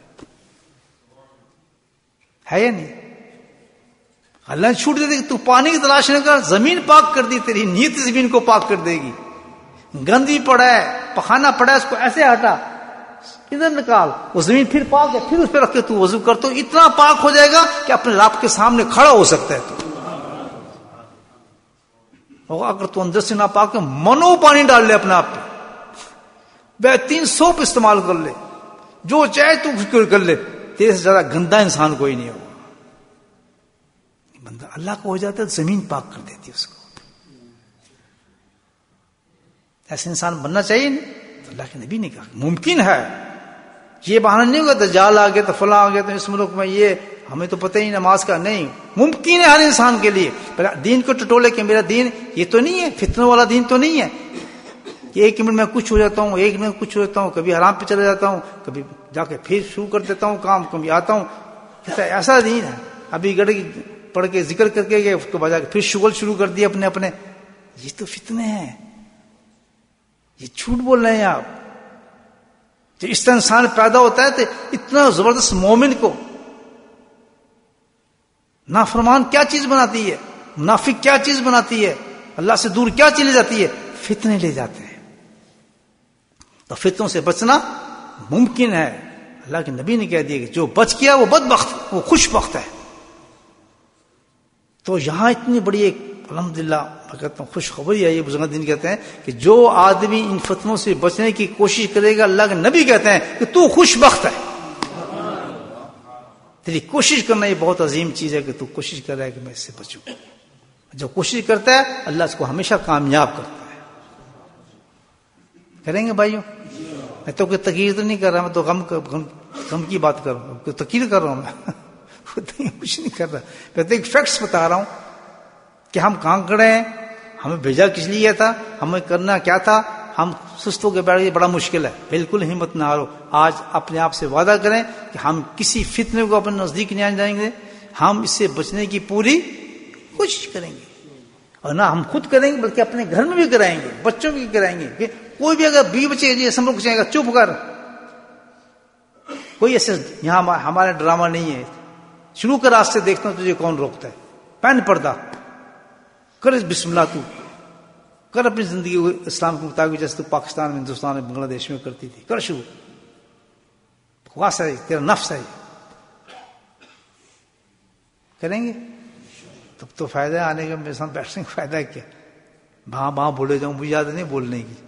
ہے یا نہیں؟ اللہ نے چھوٹ دے دی کہ تو پانی کی تلاش نہ کر، زمین پاک کر دی، تیری نیت زمین کو پاک کر دے گی۔ گندی پڑا ہے، پخانا پڑا ہے، اس کو ایسے ہٹا، ادھر نکال، وہ زمین پھر پاک ہے، پھر اس پہ رکھ کے تو وضو کر، تو اتنا پاک ہو جائے گا کہ اپنے رب کے سامنے کھڑا ہو سکتا ہے تو۔ اور اگر تو اندر سے نہ پاک ہے، منو پانی ڈال لے اپنے آپ پہ، بہترین سوپ استعمال کر لے، جو چاہے تو فکر کر لے، تیرے سے زیادہ گندا انسان کوئی نہیں ہوگا۔ بندہ اللہ کو ہو جاتا ہے تو زمین پاک کر دیتی ہے اس کو۔ ایسے انسان بننا چاہیے نہیں، تو اللہ کے نبی نے کہا ممکن ہے، یہ بہانہ نہیں ہوگا دجال آ گیا تو فلاں آ گیا تو اس ملک میں یہ ہمیں تو پتہ ہی نماز کا نہیں، ممکن ہے ہر انسان کے لیے۔ پر دین کو ٹٹولے کہ میرا دین یہ تو نہیں ہے، فتنوں والا دین تو نہیں ہے، کہ ایک منٹ میں کچھ ہو جاتا ہوں، ایک منٹ میں کچھ ہو جاتا ہوں، کبھی آرام پہ چلا جاتا ہوں، کبھی جا کے پھر شروع کر دیتا ہوں کام، کبھی آتا ہوں. کہتا ہے ایسا نہیں ہے ابھی گڑ پڑھ کے ذکر کر کے گئے اس کو بجا کے پھر شغل شروع کر دیا اپنے اپنے. یہ تو فتنے ہیں، یہ جھوٹ بول رہے ہیں آپ. جب اس طرح انسان پیدا ہوتا ہے تو اتنا زبردست مومن کو نافرمان کیا چیز بناتی ہے، منافق کیا چیز بناتی ہے، اللہ سے دور کیا چیز لے جاتی ہے؟ فتنے لے جاتے ہیں. تو فتنوں سے بچنا ممکن ہے. اللہ کے نبی نے کہہ دیا کہ جو بچ گیا وہ بدبخت، وہ خوش بخت ہے. تو یہاں اتنی بڑی ایک الحمدللہ میں کہتا ہوں خوشخبری ہے. یہ بزرگ دین کہتے ہیں کہ جو آدمی ان فتنوں سے بچنے کی کوشش کرے گا، اللہ کے نبی کہتے ہیں کہ تو خوش بخت ہے. تیری کوشش کرنا یہ بہت عظیم چیز ہے کہ تو کوشش کر رہا ہے کہ میں اس سے بچوں. جو کوشش کرتا ہے اللہ اس کو ہمیشہ کامیاب کرتا ہے. کریں گے بھائیوں؟ میں تو کوئی تقریر تو نہیں کر رہا، میں تو غم غم, غم کی بات کر رہا ہوں. کوئی تقریر کر رہا ہوں میں کچھ نہیں کر رہا. میں تو ایک فیکٹس بتا رہا ہوں کہ ہم کہاں کھڑے ہیں، ہمیں بھیجا کس لیے تھا، ہمیں کرنا کیا تھا. ہم سست ہو کے بیٹھ گئے، بڑا مشکل ہے. بالکل ہمت نہ ہارو. آج اپنے آپ سے وعدہ کریں کہ ہم کسی فتنے کو اپنے نزدیک نہیں آنے جائیں گے. ہم اس سے بچنے کی پوری کوشش کریں گے، اور نہ ہم خود کریں گے بلکہ اپنے گھر میں بھی کرائیں گے، بچوں کی کرائیں گے. کہ کوئی بھی اگر بیوی بچے یہ سمجھ کچھ گا چپ کر، کوئی ایسے یہاں ہمارا ڈرامہ نہیں ہے. شروع کر راستے دیکھتا ہوں تجھے کون روکتا ہے. پہن پردہ کر، بسم اللہ تو کر اپنی زندگی کو اسلام کے مطابق جیسے تو پاکستان میں، ہندوستان میں، بنگلہ دیش میں کرتی تھی. کر شروع. بکواس ہے، تیرا نفس ہے. کریں گے تب تو فائدہ ہے آنے کا. میرے ساتھ بیٹھنے کا فائدہ ہے کیا؟ وہاں وہاں بولے جاؤں، مجھے یاد نہیں بولنے کی.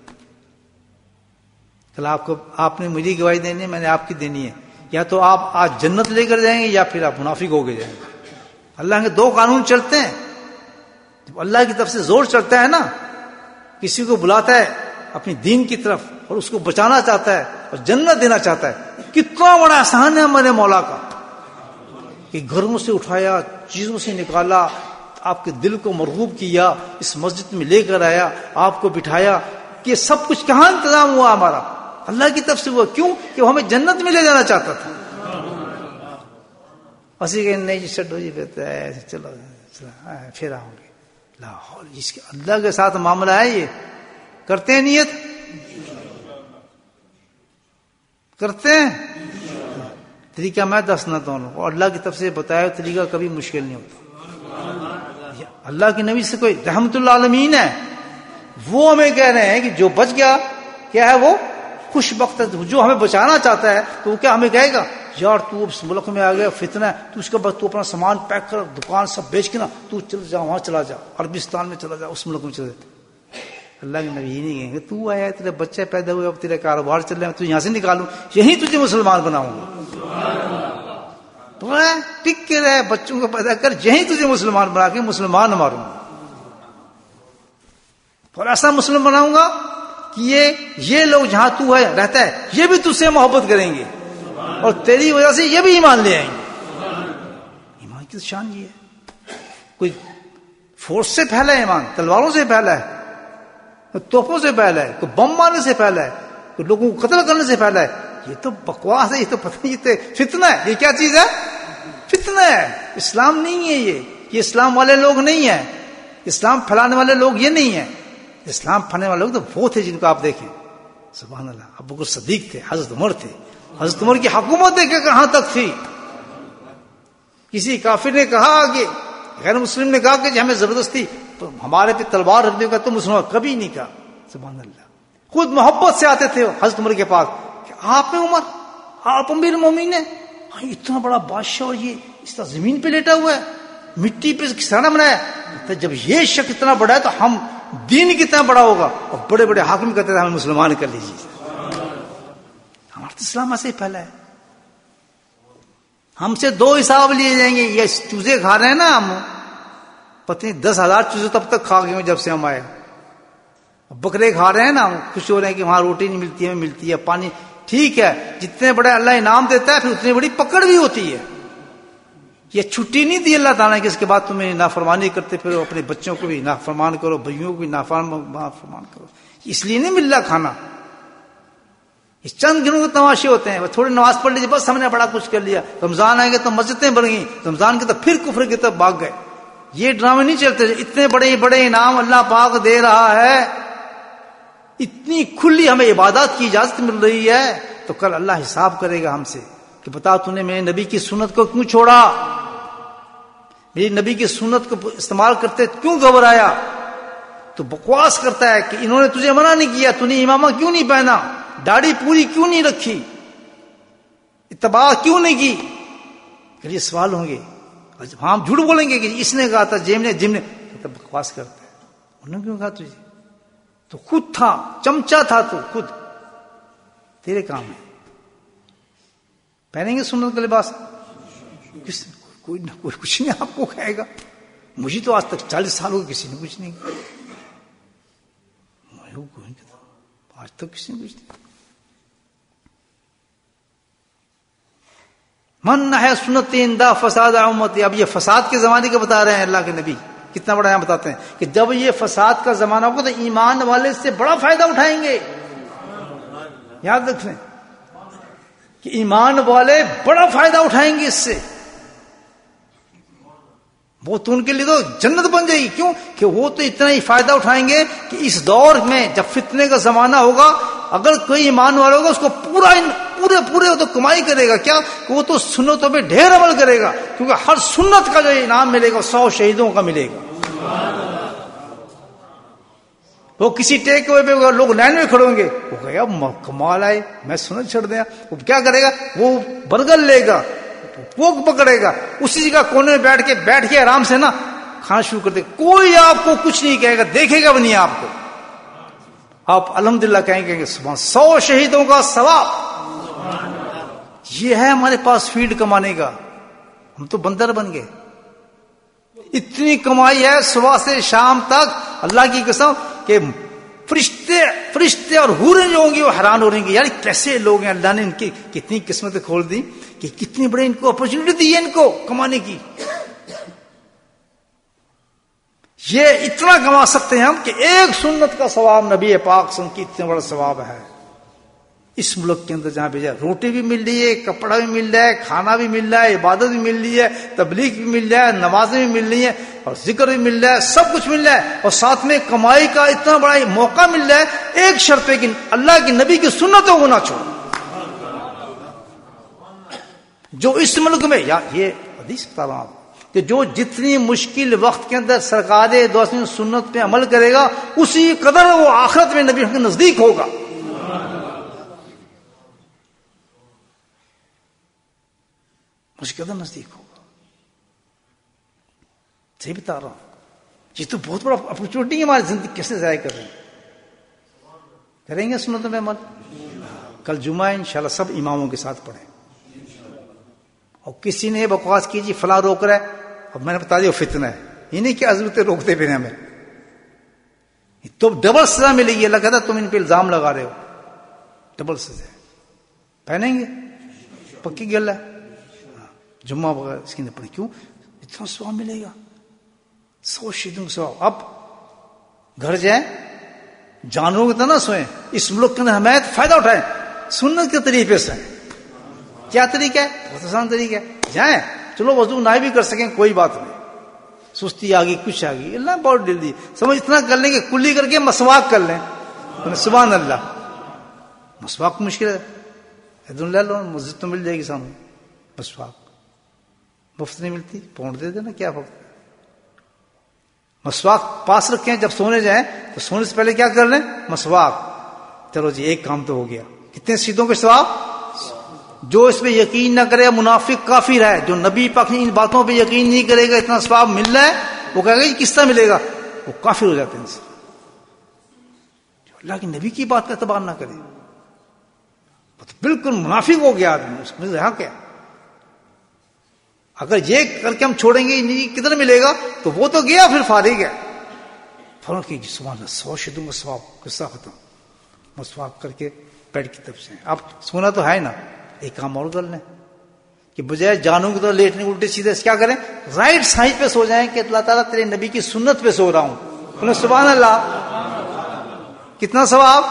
کل آپ کو آپ نے مجھے گواہی دینی ہے، میں نے آپ کی دینی ہے. یا تو آپ آج جنت لے کر جائیں گے یا پھر آپ منافق ہو کے جائیں گے. اللہ کے دو قانون چلتے ہیں. جب اللہ کی طرف سے زور چلتا ہے نا، کسی کو بلاتا ہے اپنی دین کی طرف اور اس کو بچانا چاہتا ہے اور جنت دینا چاہتا ہے، کتنا بڑا احسان ہے ہمارے مولا کا کہ گھروں سے اٹھایا، چیزوں سے نکالا، آپ کے دل کو مرغوب کیا، اس مسجد میں لے کر آیا، آپ کو بٹھایا. کہ سب کچھ کہاں انتظام ہوا ہمارا؟ اللہ کی طرف سے ہوا. کیوں؟ کہ وہ ہمیں جنت میں لے جانا چاہتا تھا. اسی کہ نہیں جی چڈو جی کہتا ہے چلو پھر آؤں گے. لاہور جس کے اللہ کے ساتھ معاملہ ہے، یہ کرتے ہیں نیت کرتے ہیں. طریقہ میں دسنا تو ہوں، اور اللہ کی طرف سے بتایا طریقہ کبھی مشکل نہیں ہوتا. اللہ کے نبی سے کوئی رحمت اللہ عالمین ہے، وہ ہمیں کہہ رہے ہیں کہ جو بچ گیا کیا ہے وہ خوش بخت ہے. جو ہمیں بچانا چاہتا ہے تو وہ کیا ہمیں کہے گا یار تو اس ملک میں آ گیا فتنہ ہے، تو اس کے بعد تو اپنا سامان پیک کر، دکان سب بیچ کے نا تو چل جا، وہاں چلا جا، عربستان میں چلا جا، اس ملک میں چلا جا. اللہ کے نبی یہ نہیں کہیں گے تو آیا تیرے بچے پیدا ہوئے، اب تیرے کاروبار چل رہے ہیں، تو یہاں سے نکالوں، یہیں تجھے مسلمان بناؤں گا. تو ٹک کے رہے، بچوں کو پیدا کر، یہیں تجھے مسلمان بنا کے مسلمان ماروں گا. اور ایسا مسلم بناؤں گا کہ یہ یہ لوگ جہاں تو ہے رہتا ہے یہ بھی تجھ سے محبت کریں گے اور تیری وجہ سے یہ بھی ایمان لے آئیں گے. ایمان کی شان یہ ہے. کوئی فورس سے پھیلا ہے ایمان، تلواروں سے پھیلا ہے، توپوں سے پھیلا ہے، کوئی بم مارنے سے پھیلا ہے، کوئی لوگوں کو قتل کرنے سے پھیلا ہے. یہ تو بکواس ہے، یہ تو پتہ نہیں، یہ فتنہ ہے. یہ کیا چیز ہے؟ فتنہ ہے. اسلام نہیں ہے یہ. یہ اسلام والے لوگ نہیں ہیں. اسلام پھیلانے والے لوگ یہ نہیں ہیں. اسلام پھیلانے والے لوگ تو وہ تھے جن کو آپ دیکھیں. سبحان اللہ. ابو بکر صدیق تھے، حضرت عمر تھے. حضرت عمر کی حکومت دیکھیں کہاں تک تھی. کسی کافر نے کہا کہ غیر مسلم نے کہا کہ ہمیں زبردستی ہمارے پہ تلوار رکھ دے گا تو مسلمان، کبھی نہیں کہا. سبحان اللہ. خود محبت سے آتے تھے حضرت عمر کے پاس کہ آپ عمر، آپ امیر المومنین ہیں، اتنا بڑا بادشاہ اور یہ اس طرح زمین پہ لیٹا ہوا ہے، مٹی پہ کسانہ بنایا. تو جب یہ شک اتنا بڑا ہے تو ہم دین کتنا بڑا ہوگا. اور بڑے بڑے حاکم کہتے تھے ہمیں مسلمان کر لیجیے. ہمارا تو اسلام ایسے ہی پھیلا ہے. ہم سے دو حساب لیے جائیں گے. یہ چوزے کھا رہے ہیں نا ہم، پتہ نہیں دس ہزار چوزے تب تک کھا گئے جب سے ہم آئے. بکرے کھا رہے ہیں نا ہم، خوش ہو رہے ہیں کہ وہاں روٹی نہیں ملتی ہے، ملتی ہے پانی. ٹھیک ہے، جتنے بڑے اللہ انعام دیتا ہے پھر اتنی بڑی پکڑ بھی ہوتی ہے. یہ چھٹی نہیں دی اللہ تعالیٰ کہ اس کے بعد تمہیں نافرمانی کرتے پھر اپنے بچوں کو بھی نافرمان کرو، بھائیوں کو بھی نافرمان کرو. اس لیے نہیں مل رہا کھانا. اس چند دنوں کے تماشے ہوتے ہیں. تھوڑی نماز پڑھ لیجیے بس ہم نے بڑا کچھ کر لیا. رمضان آئے گے تو مسجدیں بڑھ گئیں، رمضان کے تو پھر کفر کی طرف بھاگ گئے. یہ ڈرامے نہیں چلتے. اتنے بڑے بڑے انعام اللہ پاک دے رہا ہے، اتنی کھلی ہمیں عبادات کی اجازت مل رہی ہے، تو کل اللہ حساب کرے گا ہم سے کہ بتا تو نے میرے نبی کی سنت کو کیوں چھوڑا، میری نبی کی سنت کو استعمال کرتے کیوں گھبرایا. تو بکواس کرتا ہے کہ انہوں نے تجھے منع نہیں کیا، تو نے امامہ کیوں نہیں پہنا، داڑھی پوری کیوں نہیں رکھی، اتباع کیوں نہیں کی. کہ یہ سوال ہوں گے. ہاں جھوٹ بولیں گے کہ اس نے کہا تھا، جیم نے جم نے تو بکواس کرتا ہے. انہوں نے کیوں کہا تجھے، تو خود تھا، چمچا تھا، تو خود تیرے کام ہے. پہنیں گے سنت کا لباس، کس کوئی نہ کوئی کچھ نہیں آپ کو کہے گا. مجھے تو آج تک چالیس سال ہو گئے کسی نے کچھ نہیں کہا، آج تک کسی نے کچھ نہیں. من نہ ہے سنت اندا فساد امتی. اب یہ فساد کے زمانے کا بتا رہے ہیں اللہ کے نبی. کتنا بڑا یہاں بتاتے ہیں کہ جب یہ فساد کا زمانہ ہوگا تو ایمان والے سے بڑا فائدہ اٹھائیں گے. یاد رکھیں کہ ایمان والے بڑا فائدہ اٹھائیں گے اس سے. وہ تو ان کے لیے تو جنت بن جائے گی. کیوں کہ وہ تو اتنا ہی فائدہ اٹھائیں گے کہ اس دور میں جب فتنے کا زمانہ ہوگا، اگر کوئی ایمان والا ہوگا اس کو پورا پورے پورے وہ تو کمائی کرے گا. کیا کہ وہ تو سنتوں پہ ڈھیر عمل کرے گا، کیونکہ ہر سنت کا جو انعام ملے گا سو شہیدوں کا ملے گا. وہ کسی ٹیک اوے پہ لوگ لائن میں کھڑے ہوں گے، وہ کہے گا کمال آئے، میں سنت چھڑ دیا. وہ کیا کرے گا، وہ برگر لے گا، پوک پکڑے گا، اسی جگہ کونے میں بیٹھ کے بیٹھ کے آرام سے نا کھانا شروع کر دے. کوئی آپ کو کچھ نہیں کہے گا، دیکھے گا بھی نہیں آپ کو. آپ الحمدللہ کہیں گے سبحان، سو شہیدوں کا ثواب. یہ ہے ہمارے پاس فیلڈ کمانے کا. ہم تو بندر بن گئے. اتنی کمائی ہے صبح سے شام تک، اللہ کی قسم کہ فرشتے فرشتے اور حوریں جو ہوں گی وہ حیران ہو رہیں گے، یار کیسے لوگ ہیں، اللہ نے ان کی کتنی قسمتیں کھول دی کہ کتنی بڑے ان کو اپرچونٹی دی ہے ان کو کمانے کی. یہ اتنا کما سکتے ہیں ہم کہ ایک سنت کا ثواب نبی پاک سن کی اتنا بڑا ثواب ہے. اس ملک کے اندر جہاں بھیجا، روٹی بھی مل رہی ہے، کپڑا بھی مل رہا ہے، کھانا بھی مل رہا ہے، عبادت بھی مل رہی ہے، تبلیغ بھی مل رہا ہے، نمازیں بھی مل رہی ہیں، اور ذکر بھی مل رہا ہے، سب کچھ مل رہا ہے، اور ساتھ میں کمائی کا اتنا بڑا موقع مل رہا ہے. ایک شرط ہے کہ اللہ کی نبی کی سنتوں کو نہ چھوڑو. جو اس ملک میں، یا یہ حدیث بتا رہا ہوں کہ جو جتنی مشکل وقت کے اندر سرکار دو اسلام سنت پہ عمل کرے گا، اسی قدر وہ آخرت میں نبی کے نزدیک ہوگا. اس قدر نزدیک ہوگا. صحیح بتا رہا ہوں. یہ تو بہت بڑا اپرچونٹی ہے. ہماری زندگی کیسے ضائع کر رہے ہیں. کریں گے سنتوں میں عمل. کل جمعہ ہے انشاءاللہ سب اماموں کے ساتھ پڑھیں. اور کسی نے بکواس کی جی فلاں روک رہا ہے، اب میں نے بتا دیا فتنہ ہے. یہ نہیں کہ حضرت روکتے پھر ہمیں تو ڈبل سزا ملے گی. اللہ کہتا تم ان پہ الزام لگا رہے ہو، ڈبل سزا. پہنیں گے پکی گل ہے. جمعہ وغیرہ اس کی نہ پڑے. کیوں؟ اتنا ثواب ملے گا، سو شہیدوں کا ثواب. اب گھر جائیں، جانوروں کی طرح سوئیں. اس ملک کے اندر حمایت فائدہ اٹھائیں، سنت کے طریقے سے. کیا طریقہ ہے؟ بہت آسان طریقہ ہے. جائیں، چلو وضو نہ بھی کر سکیں کوئی بات نہیں، سستی آ گئی کچھ آ گئی، اللہ بہت ڈل دی سمجھ اتنا کر لیں کہ کلی کر کے مسواک کر لیں. سبحان اللہ. مسواک مشکل ہے، ادھر لے لو، مسجد تو مل جائے گی سامنے. مسواک مفت نہیں ملتی، پونڈ دے دینا، کیا وقت. مسواک پاس رکھیں، جب سونے جائیں تو سونے سے پہلے کیا کر لیں؟ مسواک. چلو جی ایک کام تو ہو گیا. کتنے سیدھوں کے ثواب. جو اس پہ یقین نہ کرے منافق کافر ہے. جو نبی پاک ان باتوں پہ یقین نہیں کرے گا اتنا ثواب مل رہا ہے، وہ کہے گا کس طرح ملے گا، وہ کافر ہو جاتے ہیں. جو اللہ کی نبی کی بات کا اعتبار نہ کرے وہ تو بالکل منافق ہو گیا آدمی. اس میں یہاں کیا، اگر یہ کر کے ہم چھوڑیں گے کدھر ملے گا، تو وہ تو گیا پھر فارغ ہے. فوراً کی سبحان اللہ سو شدوں کا ثواب. قصہ ختم. مسواک کر کے بیٹھ کی طرف سے. اب سونا تو ہے نا، ایک کام اور کر لیں. کہ بجائے جانوں کی طرح لیٹنے الٹے سیدھے کیا کریں, رائٹ سائڈ پہ سو جائیں کہ اللہ تعالیٰ تیرے نبی کی سنت پہ سو رہا ہوں. بولے سبحان اللہ. کتنا ثواب,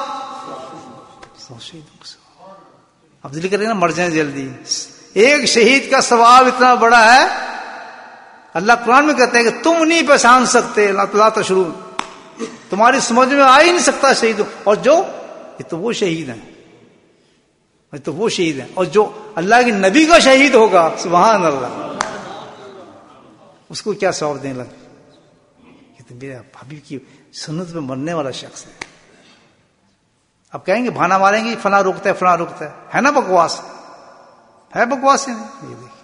اب دل کریں نا مر جائیں جلدی. ایک شہید کا ثواب اتنا بڑا ہے, اللہ قرآن میں کہتے ہیں کہ تم نہیں پہچان سکتے, اللہ تشعرون, تمہاری سمجھ میں آ ہی نہیں سکتا شہید. اور جو یہ تو وہ شہید ہیں, یہ تو وہ شہید ہیں, اور جو اللہ کے نبی کا شہید ہوگا سبحان اللہ, اس کو کیا ثواب دینے لگے کہ میرے حبیب کی سنت میں مرنے والا شخص ہے. اب کہیں گے بہانا ماریں گے فلاں روکتا ہے فلاں روکتا ہے, ہے نا بکواس, ہے بکواس ہے. یہ دیکھیں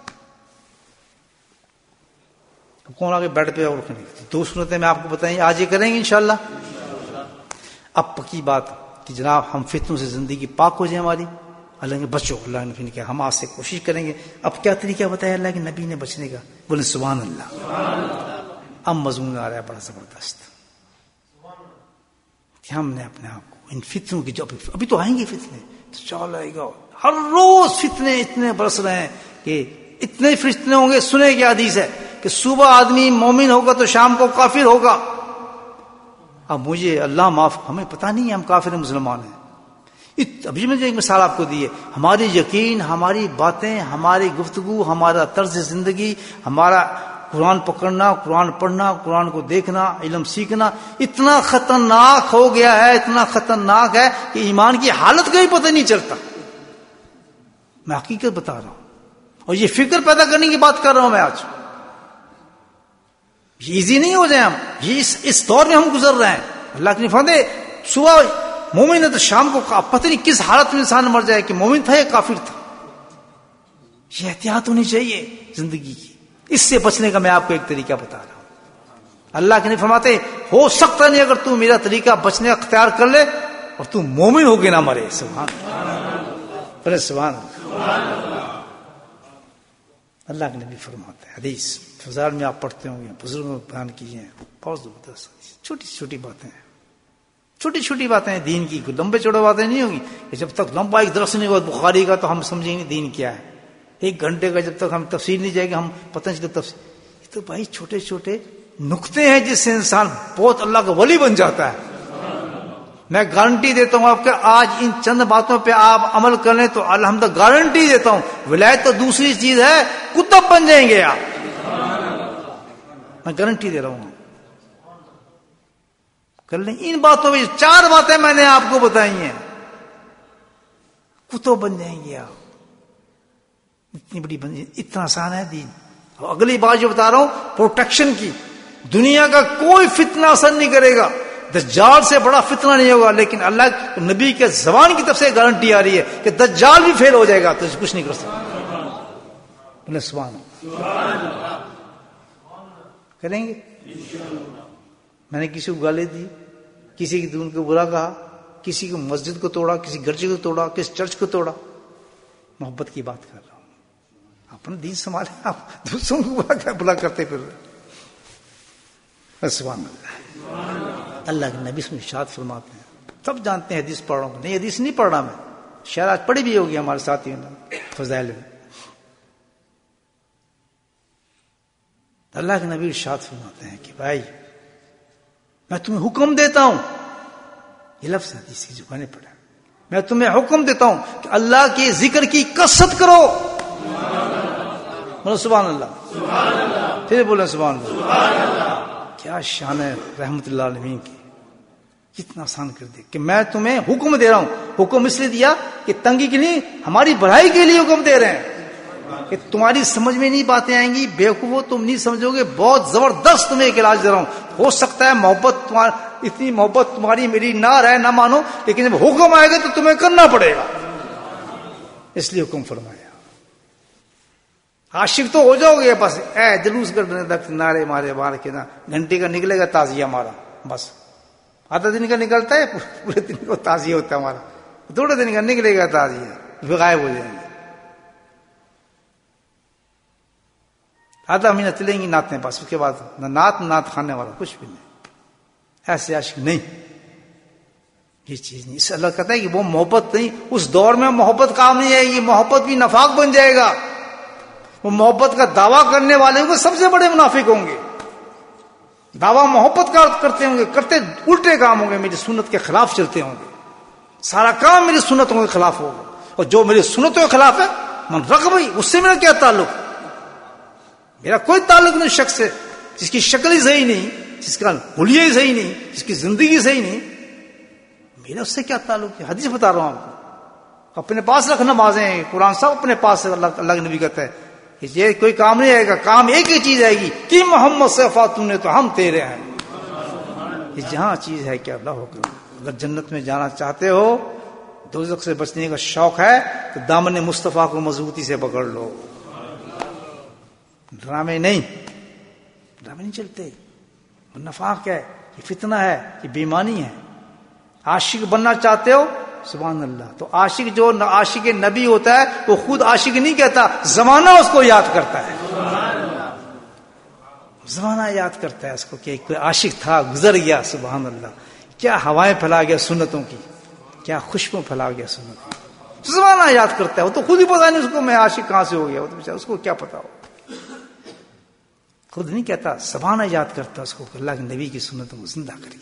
کون آگے بیٹھ پہ اور دو سنتیں میں آپ کو بتائیں, آج یہ کریں گے انشاءاللہ. اب پکی بات کہ جناب ہم فتنوں سے زندگی پاک ہو جائے ہماری, اللہ نے بچو, اللہ نے کہا ہم آج سے کوشش کریں گے. اب کیا طریقہ بتایا اللہ کے نبی نے بچنے کا, بولے سبحان اللہ. اب مضمون آ رہا ہے بڑا زبردست کہ ہم نے اپنے آپ کو ان فتنوں کی, جو ابھی تو آئیں گے فتنے, تو چال آئے گا, ہر روز فتنے اتنے برس رہے ہیں کہ اتنے فتنے ہوں گے. سنے کی حدیث ہے کہ صبح آدمی مومن ہوگا تو شام کو کافر ہوگا. اب مجھے اللہ معاف, ہمیں پتہ نہیں ہے ہم کافر مسلمان ہیں. ابھی میں ایک مثال آپ کو دی ہے, ہماری یقین, ہماری باتیں, ہماری گفتگو, ہمارا طرز زندگی, ہمارا قرآن پکڑنا, قرآن پڑھنا, قرآن کو دیکھنا, علم سیکھنا اتنا خطرناک ہو گیا ہے, اتنا خطرناک ہے کہ ایمان کی حالت کا ہی پتہ نہیں چلتا. میں حقیقت بتا رہا ہوں, اور یہ فکر پیدا کرنے کی بات کر رہا ہوں میں آج. یہ ایزی نہیں ہو جائے ہم, یہ اس, اس دور میں ہم گزر رہے ہیں. اللہ کے فرماتے صبح مومن ہے تو شام کو پتہ نہیں کس حالت میں انسان مر جائے کہ مومن تھا یا کافر تھا. یہ احتیاط ہونی چاہیے زندگی کی. اس سے بچنے کا میں آپ کو ایک طریقہ بتا رہا ہوں. اللہ کے نہیں فرماتے ہو سکتا نہیں اگر تو میرا طریقہ بچنے کا اختیار کر لے اور تو مومن ہو کے نہ مرے. سبحان اللہ, سبحان اللہ. اللہ کے نبی فرماتے ہیں, حدیث فضائل میں آپ پڑھتے ہوں گے, بزرگوں نے بیان کیے ہیں, بہت زبردست چھوٹی چھوٹی باتیں ہیں, چھوٹی چھوٹی باتیں ہیں دین کی. لمبے چوڑے باتیں نہیں ہوگی کہ جب تک لمبا ایک درس نہیں ہوا بخاری کا تو ہم سمجھیں گے دین کیا ہے. ایک گھنٹے کا جب تک ہم تفصیل نہیں جائے گا ہم پتہ نہیں چلے تفصیل. یہ تو بھائی چھوٹے چھوٹے نقطے ہیں جس سے انسان بہت اللہ کا ولی بن جاتا ہے. میں گارنٹی دیتا ہوں آپ کہ آج ان چند باتوں پہ آپ عمل کر لیں تو الحمدللہ گارنٹی دیتا ہوں ولایت تو دوسری چیز ہے, کتب بن جائیں گے آپ. میں گارنٹی دے رہا ہوں کر لیں ان باتوں میں. چار باتیں میں نے آپ کو بتائی ہیں, کتب بن جائیں گے آپ. اتنی بڑی بن, اتنا آسان ہے دین. اگلی بات جو بتا رہا ہوں پروٹیکشن کی, دنیا کا کوئی فتنہ اثر نہیں کرے گا, دجال سے بڑا فتنہ نہیں ہوگا, لیکن اللہ نبی کے زبان کی طرف سے گارنٹی آ رہی ہے کہ دجال بھی فیل ہو جائے گا تو کچھ نہیں کر سکتا. سبحان اللہ کریں گے. میں نے کسی کو گالی دی, کسی کی دین کو برا کہا, کسی کو مسجد کو توڑا, کسی گرجے کو توڑا, کسی چرچ کو توڑا. محبت کی بات کر رہا ہوں. اپنا دین سنبھالے, آپ دوسروں کو برا بلا کرتے پھر. سبحان اللہ. اللہ کے نبی سے ارشاد فرماتے ہیں, سب جانتے ہیں حدیث پڑھ رہا ہوں, نہیں حدیث نہیں پڑھ رہا میں, شاید آج پڑھی بھی ہوگی ہمارے ساتھیوں نے فضائل میں. اللہ کے نبی ارشاد فرماتے ہیں کہ بھائی میں تمہیں حکم دیتا ہوں, یہ لفظ حدیث کی جو میں نے پڑھا, میں تمہیں حکم دیتا ہوں کہ اللہ کے ذکر کی کثرت کرو. بولو سبحان اللہ. پھر بولے سبحان اللہ. کیا شان ہے رحمت اللہ علیہ کی, کتنا آسان کر دے کہ میں تمہیں حکم دے رہا ہوں. حکم اس لیے دیا کہ تنگی کے لیے, ہماری بڑھائی کے لیے حکم دے رہے ہیں کہ تمہاری سمجھ میں نہیں باتیں آئیں گی, بیوقوفو تم نہیں سمجھو گے, بہت زبردست تمہیں ایک علاج دے رہا ہوں. ہو سکتا ہے محبت تمہاری اتنی محبت تمہاری میری نہ رہے, نہ مانو, لیکن جب حکم آئے گا تو تمہیں کرنا پڑے گا, اس لیے حکم فرمایا. عاشق تو ہو جاؤ گے بس, اے جلوس کرنے تک نعرے مارے مار کے نا, گھنٹے کا نکلے گا تازیہ ہمارا, بس آدھا دن کا نکلتا ہے, پورے دن کا تازیہ ہوتا ہے ہمارا, تھوڑے دن کا نکلے گا تازیہ, پھر غائب ہو جائیں گے. آدھا مہینہ چلیں گی نعتیں, بس اس کے بعد نہ نعت نعت کھانے والا کچھ بھی نہیں. ایسے عاشق نہیں, یہ چیز نہیں. اس اللہ کہتا ہے کہ وہ محبت نہیں, اس دور میں محبت کام نہیں آئے گی, محبت بھی نفاق بن جائے گا. وہ محبت کا دعویٰ کرنے والے کو سب سے بڑے منافق ہوں گے. دعویٰ محبت کا کرتے ہوں گے, کرتے الٹے کام ہوں گے, میری سنت کے خلاف چلتے ہوں گے, سارا کام میری سنتوں کے خلاف ہوگا. اور جو میری سنتوں کے خلاف ہے من رغبی, اس سے میرا کیا تعلق؟ میرا کوئی تعلق نہیں شخص سے جس کی شکل ہی صحیح نہیں, جس کا حلیہ ہی صحیح نہیں, جس کی زندگی صحیح نہیں. میرا اس سے کیا تعلق ہے؟ حدیث بتا رہا ہوں آپ کو. اپنے پاس رکھ نمازیں, قرآن صاحب اپنے پاس سے. اللہ اللہ کے نبی کہتا ہے یہ کوئی کام نہیں آئے گا, کام ایک ہی چیز آئے گی کہ محمد سے فاتون نے تو ہم تیرے ہیں. یہ جہاں چیز ہے کہ اللہ حکم. اگر جنت میں جانا چاہتے ہو, دوزخ سے بچنے کا شوق ہے, تو دامن مصطفیٰ کو مضبوطی سے پکڑ لو. ڈرامے نہیں, ڈرامے نہیں چلتے. نفاق ہے, یہ فتنہ ہے, یہ بیمانی ہے. عاشق بننا چاہتے ہو, سبحان اللہ, تو عاشق جو عاشق نبی ہوتا ہے وہ خود عاشق نہیں کہتا, زمانہ اس کو یاد کرتا ہے. زمانہ یاد کرتا ہے اس کو کہ کوئی عاشق تھا, گزر گیا. سبحان اللہ, کیا ہوائیں پھیلا گیا سنتوں کی, کیا خوشبو پھیلا گیا سنتوں کی. زمانہ یاد کرتا ہے, وہ تو خود ہی پتا نہیں اس کو میں عاشق کہاں سے ہو گیا. وہ تو بیچارہ اس کو کیا پتا ہو, خود نہیں کہتا, زمانہ یاد کرتا اس کو کہ اللہ کے نبی کی سنتوں کو زندہ کریے.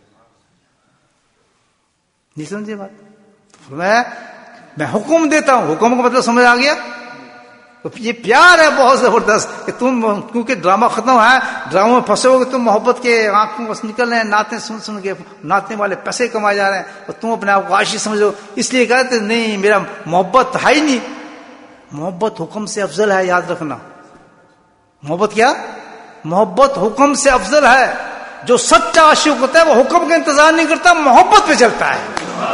نہیں سمجھے بات؟ فرمایا میں حکم دیتا ہوں. حکم کا مطلب سمجھ آ گیا؟ تو یہ پیار ہے بہت زبردست کہ تم, کیونکہ ڈرامہ ختم ہے, ڈراموں میں پھنسے ہو گے تم, محبت کے آنکھوں بس نکل رہے ہیں, نعتیں سن سن کے نعتیں والے پیسے کمائے جا رہے ہیں, اور تم اپنے آپ کو عاشق سمجھو. اس لیے کہتے نہیں, میرا محبت ہے ہی نہیں. محبت حکم سے افضل ہے, یاد رکھنا. محبت کیا؟ محبت حکم سے افضل ہے. جو سچا عاشق ہوتا ہے وہ حکم کا انتظار نہیں کرتا, محبت پہ چلتا ہے.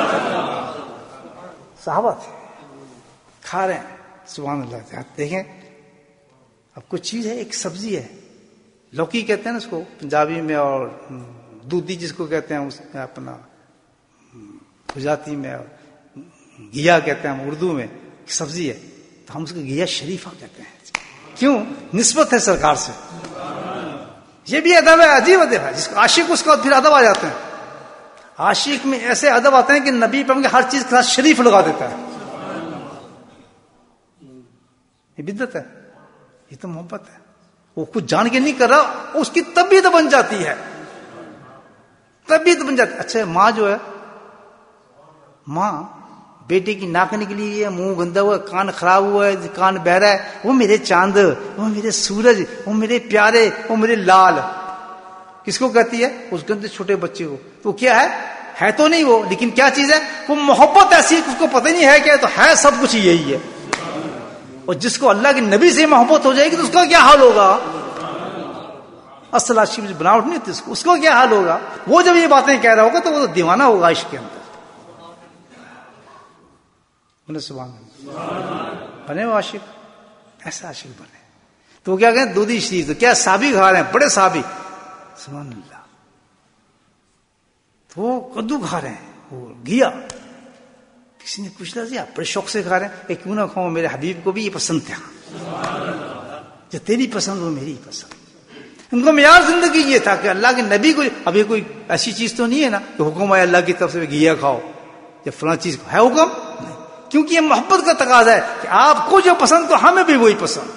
صحابہ تھے, کھا رہے ہیں, سبحان اللہ. دیکھیں اب کچھ چیز ہے, ایک سبزی ہے, لوکی کہتے ہیں نا اس کو پنجابی میں, اور دودھی جس کو کہتے ہیں اس میں اپنا گجراتی میں, اور گیا کہتے ہیں اردو میں. ایک سبزی ہے, تو ہم اس کو گیا شریفہ کہتے ہیں. کیوں؟ نسبت ہے سرکار سے. یہ بھی ادب ہے, عجیب ادب ہے. جس کو عاشق اس کا پھر ادب آ جاتے ہیں. عاشق میں ایسے ادب آتے ہیں کہ نبی پر ہر چیز کے ساتھ شریف لگا دیتا ہے. یہ بدعت ہے, یہ تو محبت ہے. وہ کچھ جان کے نہیں کر رہا, اس کی طبیعت بن جاتی ہے, طبیعت بن جاتی ہے. اچھا ماں جو ہے, ماں بیٹے کی ناک نکلی ہے, منہ گندا ہوا ہے, کان خراب ہوا ہے, کان بہ رہا ہے, وہ میرے چاند, وہ میرے سورج, وہ میرے پیارے, وہ میرے لال. کس کو کہتی ہے؟ اس گندے چھوٹے بچے کو. تو کیا ہے؟ ہے تو نہیں وہ, لیکن کیا چیز ہے؟ وہ محبت ایسی, اس کو پتہ نہیں ہے کیا, تو ہے سب کچھ یہی ہے. اور جس کو اللہ کے نبی سے محبت ہو جائے گی تو اس کا کیا حال ہوگا؟ اصل عاشق میں بناوٹ نہیں ہوتی اس کو, اس کو کیا حال ہوگا؟ وہ جب یہ باتیں کہہ رہا ہوگا تو وہ تو دیوانہ ہوگا عشق کے اندر. سبحان اللہ, بنے وہ عاشق, ایسا عاشق بنے. تو وہ کیا کہیں دودھی شریف, تو کیا صحابی کھا رہے ہیں, بڑے صحابی, سبحان اللہ. تو وہ کدو کھا رہے ہیں, وہ گیا. کسی نے پوچھ لیا آپ بڑے شوق سے کھا رہے ہیں, کہ کیوں نہ کھاؤں, میرے حبیب کو بھی یہ پسند تھا. جو تیری پسند وہ میری پسند. ان کو معیار زندگی یہ تھا کہ اللہ کے نبی کو, ابھی کوئی ایسی چیز تو نہیں ہے نا کہ حکم ہے اللہ کی طرف سے گیا کھاؤ یا فلاں چیز ہے حکم نہیں, کیونکہ یہ محبت کا تقاضا ہے کہ آپ کو جو پسند تو ہمیں بھی وہی پسند.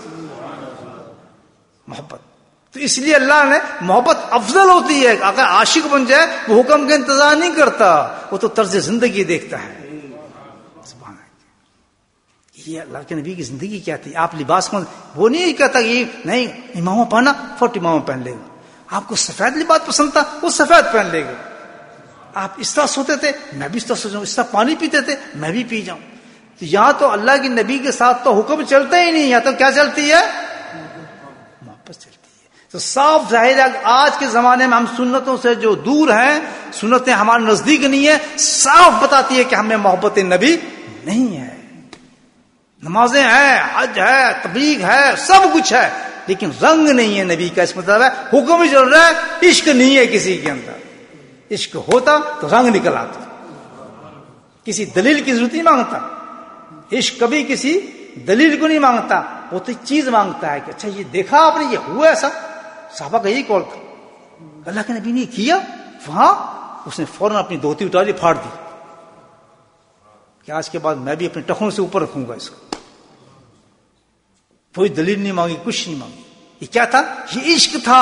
محبت تو اس لیے اللہ نے محبت افضل ہوتی ہے. اگر عاشق بن جائے وہ حکم کا انتظار نہیں کرتا, وہ تو طرز زندگی دیکھتا ہے. سبحان اللہ, یہ اللہ کے نبی کی زندگی کیا تھی. آپ لباس کون, وہ نہیں کہتا کہ نہیں امامہ پہنا فوٹ امامہ پہن لے گا. آپ کو سفید لباس پسند تھا, وہ سفید پہن لے گا. آپ اس طرح سوتے تھے, میں بھی اس طرح سو جاؤں. اس طرح پانی پیتے تھے, میں بھی پی جاؤں. یہاں تو اللہ کے نبی کے ساتھ تو حکم چلتا ہی نہیں, یہاں تو کیا چلتی ہے؟ محبت چلتی ہے. تو صاف ظاہر ہے آج کے زمانے میں ہم سنتوں سے جو دور ہیں, سنتیں ہمارے نزدیک نہیں ہے, صاف بتاتی ہے کہ ہمیں محبت نبی نہیں ہے. نمازیں ہیں, حج ہے, تبلیغ ہے, سب کچھ ہے, لیکن رنگ نہیں ہے نبی کا. اس مطلب ہے حکم ہی چل رہا ہے, عشق نہیں ہے کسی کے اندر. عشق ہوتا تو رنگ نکل آتا, کسی دلیل کی ضرورت نہیں مانگتا. عشق کبھی کسی دلیل کو نہیں مانگتا, وہ تو چیز مانگتا ہے کہ اچھا یہ دیکھا آپ نے, یہ ہوا ایسا. صحابہ کا یہی کال تھا, اللہ کے نبی نے کیا وہاں, اس نے فوراً اپنی دھوتی اتاری پھاڑ دی کہ آج کے بعد میں بھی اپنے ٹخنوں سے اوپر رکھوں گا اس کو. کوئی دلیل نہیں مانگی، کچھ نہیں مانگی. یہ کیا تھا؟ یہ عشق تھا،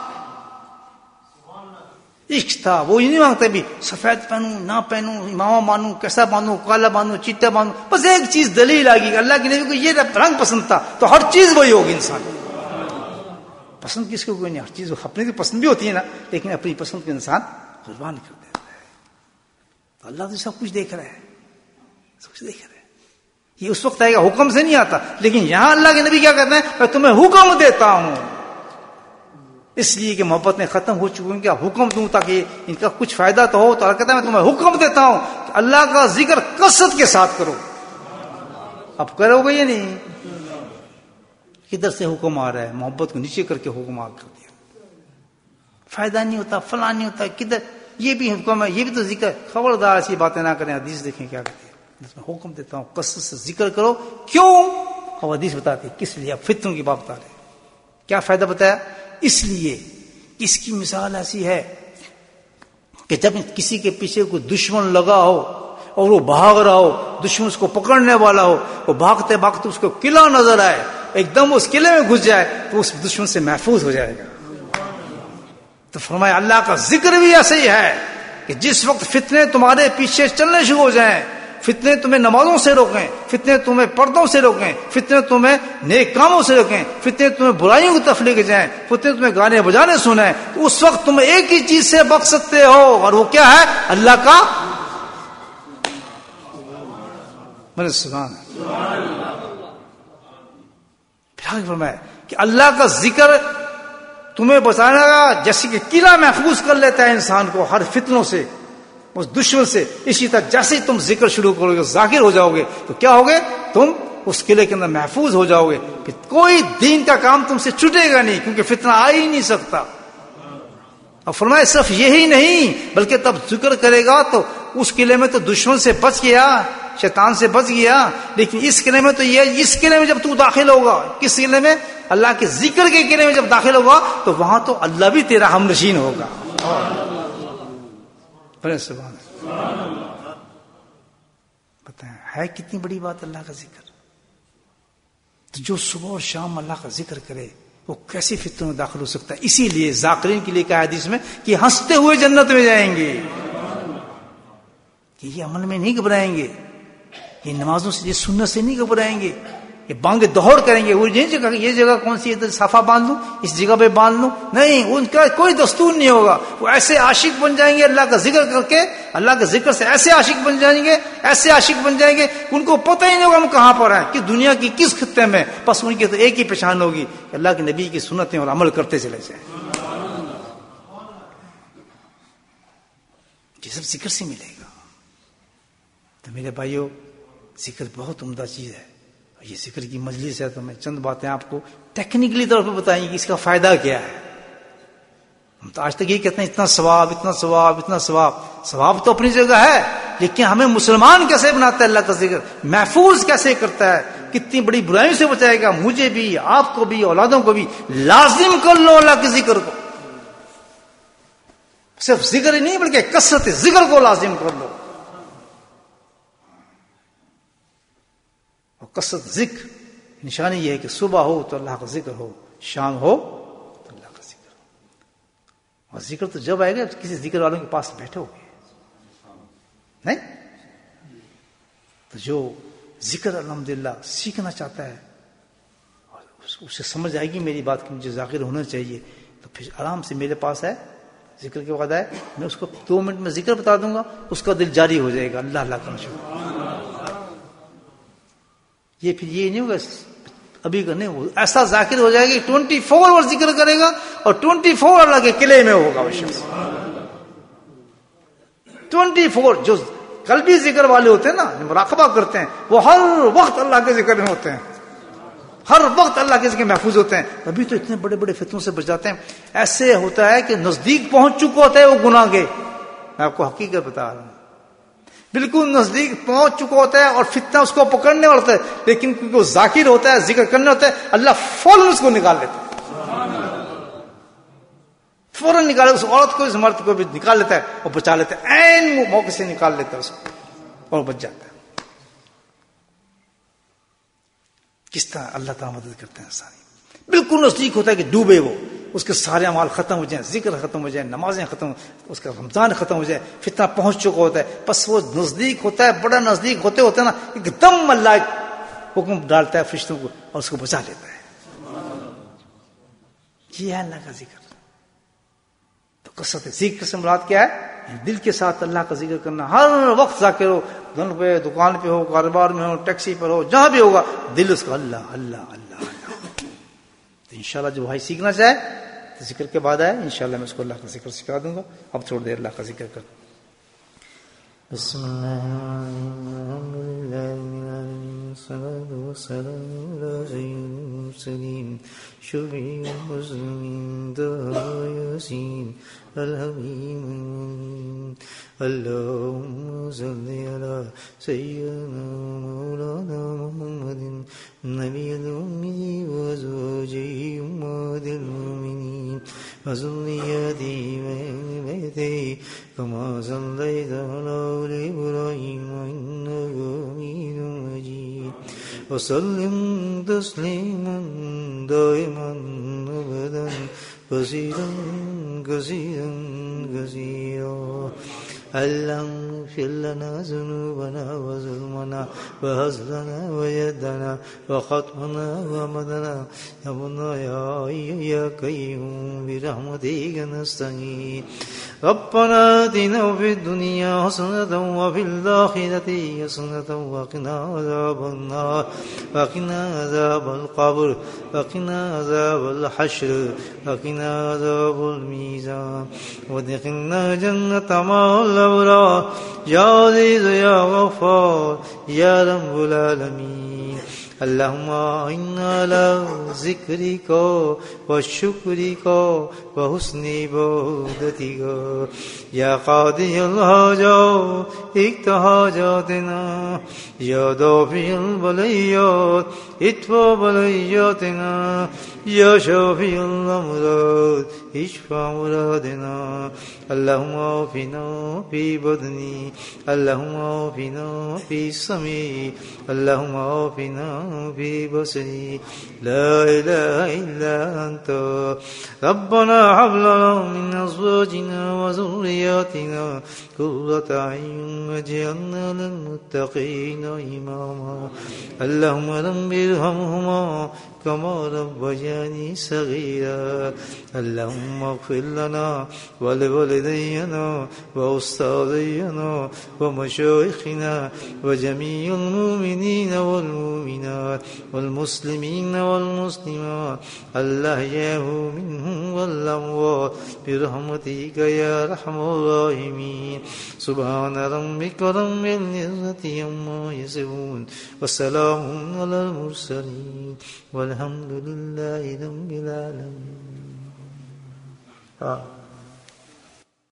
عشق تھا. وہ یہ نہیں مانگتا بھی سفید پہنوں نہ پہنوں، امامہ مانوں، کیسا باندھوں، کالا باندھوں، چیٹا باندھوں. بس ایک چیز دلیل آ گئی، اللہ کے نبی کو یہ رنگ پسند تھا تو ہر چیز وہی ہوگی. انسان پسند کس کو کوئی نہیں، ہر چیز اپنی تو پسند بھی ہوتی ہے نا، لیکن اپنی پسند کو انسان قربان کر دیتا ہے. تو اللہ تو سب کچھ دیکھ رہا ہے، سب کچھ دیکھ رہا ہے. یہ اس وقت آئے گا، حکم سے نہیں آتا. لیکن یہاں اللہ کے نبی کیا کہتے ہیں؟ میں تمہیں حکم دیتا ہوں، اس لیے کہ محبت میں ختم ہو چکی ہوں، کیا حکم دوں تاکہ ان کا کچھ فائدہ تو ہو. تو اللہ کہتا ہے میں تمہیں حکم دیتا ہوں کہ اللہ کا ذکر کثرت کے ساتھ کرو. اب کرو گے یا نہیں؟ کدھر سے حکم آ رہا ہے؟ محبت کو نیچے کر کے حکم آ کر دیا. فائدہ نہیں ہوتا، فلاں نہیں ہوتا، کدھر یہ بھی حکم ہے، یہ بھی تو ذکر. خبردار ایسی باتیں نہ کریں. حدیث دیکھیں کیا کہتے ہیں، میں حکم دیتا ہوں کثرت سے ذکر کرو. کیوں؟ اور حدیث بتاتی کس لیے. اب فتنوں کی بات بتا رہے ہیں. کیا فائدہ بتایا؟ اس لیے اس کی مثال ایسی ہے کہ جب کسی کے پیچھے کوئی دشمن لگا ہو اور وہ بھاگ رہا ہو، دشمن اس کو پکڑنے والا ہو، وہ بھاگتے بھاگتے اس کو قلعہ نظر آئے، ایک دم اس قلعے میں گھس جائے تو اس دشمن سے محفوظ ہو جائے گا. تو فرمایا اللہ کا ذکر بھی ایسے ہی ہے کہ جس وقت فتنے تمہارے پیچھے چلنے شروع ہو جائیں، فتنے تمہیں نمازوں سے روکیں، فتنے تمہیں پردوں سے روکیں، فتنے تمہیں نیک کاموں سے روکیں، فتنے تمہیں برائیوں کی طرف لے کے جائیں، فتنے تمہیں گانے بجانے سنیں، تو اس وقت تم ایک ہی چیز سے بچ سکتے ہو، اور وہ کیا ہے؟ اللہ کا میرے سبحان پھر فرمایا کہ اللہ کا ذکر تمہیں بچانے گا، جیسے کہ قلعہ محفوظ کر لیتا ہے انسان کو ہر فتنوں سے، اس دشمن سے. اسی طرح جیسے ہی تم ذکر شروع کرو گے، ذاکر ہو جاؤ گے، تو کیا ہوگے؟ تم اس قلعے کے اندر محفوظ ہو جاؤ گے. کہ کوئی دین کا کام تم سے چھٹے گا نہیں، کیونکہ فتنہ آ ہی نہیں سکتا. اور فرمایا صرف یہی نہیں بلکہ تب ذکر کرے گا تو اس قلعے میں تو دشمن سے بچ گیا، شیطان سے بچ گیا. لیکن اس قلعے میں تو یہ، اس قلعے میں جب تو داخل ہوگا، کس قلعے میں؟ اللہ کے ذکر کے قلعے میں جب داخل ہوگا تو وہاں تو اللہ بھی تیرا ہم نشین ہوگا. سبحان اللہ. بتائیں ہے کتنی بڑی بات اللہ کا ذکر. تو جو صبح اور شام اللہ کا ذکر کرے وہ کیسے فتنوں میں داخل ہو سکتا ہے. اسی لیے ذاکرین کے لیے کہا حدیث میں کہ ہنستے ہوئے جنت میں جائیں گے، کہ یہ عمل میں نہیں گھبرائیں گے، یہ نمازوں سے، یہ سنت سے نہیں گھبرائیں گے، یہ بانگ دوہر کریں گے. وہ یہ جگہ یہ جگہ کون سی ہے، صافہ باندھ لوں، اس جگہ پہ باندھ لوں، نہیں، ان کا کوئی دستور نہیں ہوگا. وہ ایسے عاشق بن جائیں گے اللہ کا ذکر کر کے، اللہ کے ذکر سے ایسے عاشق بن جائیں گے، ایسے عاشق بن جائیں گے ان کو پتہ ہی نہیں ہوگا ہم کہاں پر ہیں، کہ دنیا کی کس خطے میں. بس ان کی تو ایک ہی پہچان ہوگی کہ اللہ کے نبی کی سنتیں اور عمل کرتے چلے جائیں. یہ سب ذکر سے ملے گا. تو میرے بھائیوں، ذکر بہت عمدہ چیز ہے. یہ ذکر کی مجلس ہے تو میں چند باتیں آپ کو ٹیکنیکلی طور پہ بتائیں گے کہ اس کا فائدہ کیا ہے. ہم تو آج تک یہ کہتے ہیں اتنا ثواب، اتنا ثواب، اتنا ثواب. ثواب تو اپنی جگہ ہے، لیکن ہمیں مسلمان کیسے بناتا ہے اللہ کا ذکر، محفوظ کیسے کرتا ہے، کتنی بڑی برائیوں سے بچائے گا. مجھے بھی، آپ کو بھی، اولادوں کو بھی لازم کر لو اللہ کے ذکر کو. صرف ذکر ہی نہیں بلکہ کثرت ذکر کو لازم کر لو. کثرت ذکر نشانی یہ ہے کہ صبح ہو تو اللہ کا ذکر ہو، شام ہو تو اللہ کا ذکر ہو. اور ذکر تو جب آئے گا کسی ذکر والوں کے پاس بیٹھے ہو گے، نہیں تو جو ذکر الحمدللہ سیکھنا چاہتا ہے اور اسے سمجھ آئے گی میری بات کہ مجھے ذاکر ہونا چاہیے، تو پھر آرام سے میرے پاس ہے ذکر کے وعدہ ہے، میں اس کو دو منٹ میں ذکر بتا دوں گا، اس کا دل جاری ہو جائے گا اللہ اللہ کرنا شروع. یہ پھر یہ نہیں ہوگا ابھی کا نہیں، وہ ایسا ذاکر ہو جائے گا ٹوینٹی فور آور ذکر کرے گا اور ٹوینٹی فور اللہ کے قلعے میں ہوگا. وہ شخص ٹوینٹی فور جو قلبی ذکر والے ہوتے ہیں نا، مراقبہ کرتے ہیں، وہ ہر وقت اللہ کے ذکر میں ہوتے ہیں، ہر وقت اللہ کے ذکر محفوظ ہوتے ہیں. تبھی تو اتنے بڑے بڑے فتنوں سے بچ جاتے ہیں. ایسے ہوتا ہے کہ نزدیک پہنچ چکا ہوتا ہے وہ گناہ کے. میں آپ کو حقیقت بتا رہا ہوں، بالکل نزدیک پہنچ چکا ہوتا ہے اور فتنہ اس کو پکڑنے والا ہوتا ہے، لیکن کیونکہ وہ ذاکر ہوتا ہے، ذکر کرنے ہوتا ہے، اللہ فوراً اس کو نکال لیتا ہے، فوراً نکال، اس عورت کو، اس مرد کو بھی نکال لیتا ہے اور بچا لیتا ہے، عین موقع سے نکال لیتا ہے اس کو اور بچ جاتا ہے. किस तरह अल्लाह ताला मदद करते हैं सारी। बिल्कुल नजदीक होता है कि डूबे वो, उसके सारे अमाल खत्म हो जाए, जिक्र खत्म हो जाए, नमाजें खत्म, उसका रमजान खत्म हो जाए, फितना पहुंच चुका होता है, बस वो नजदीक होता है, बड़ा नजदीक होते होते ना एकदम अल्लाह हुक्म डालता है फरिश्तों को और उसको बचा लेता है। ये है अल्लाह का जिक्र। तो कसरत जिक्र से मुराद क्या है? दिल के साथ अल्लाह का जिक्र करना, हर वक्त जाकिर हो, घर पे, दुकान पे हो, कारोबार में हो, टैक्सी पर हो, जहां भी होगा दिल उसका अल्लाह अल्लाह अल्लाह अल्लाह। तो इंशाल्लाह जो भाई सीखना चाहे तो जिक्र के बाद आए, इंशाल्लाह मैं उसको अल्लाह का जिक्र सिखा दूंगा। अब थोड़ी देर अल्लाह का जिक्र कर। اللهم صل على سيدنا مولانا محمد النبي الأمي وزوجه أمهات المؤمنين وذريته وأهل بيته كما صليت على آل إبراهيم إنك حميد مجيد وسلم تسليما دائما أبدا كثيرا كثيرا كثيرا. اللهم اغفر لنا ذنوبنا وظلمنا وهزلنا ويدنا وخطئنا ومدنا يا ربنا يا حي يا قيوم برحمتك نستغيث. ربنا آتنا في الدنيا حسنة وفي الآخرة حسنة وقنا عذاب النار وقنا عذاب القبر وقنا عذاب الحشر وقنا عذاب الميزان وادخلنا جنة مع الأبرار يا عزيز يا غفار يا رب العالمين. اللهم إنا على ذكرك وشكرك وحسن عبادتك يا قاضي الحاجات اقض حاجاتنا يا دافع البليات ادفع بلياتنا يا شافي الأمراض اشفع مرادنا. اللهم عافنا في بدني اللهم عافنا في سمعي اللهم عافنا في بصري لا إله إلا أنت. ربنا هب لنا من أزواجنا وذرياتنا قرة أعين واجعلنا للمتقين إماما. اللهم رب ارحمهما كما ربياني صغيرا. اللهم اغفر لنا ولوالدينا وأستاذينا ومشايخنا وجميع المؤمنين والمؤمنات والمسلمين والمسلمات الأحياء منهم والأموات برحمتك يا أرحم الراحمين. سبحان ربك رب العزة عما يصفون وسلام على المرسلين والحمد لله رب العالمين.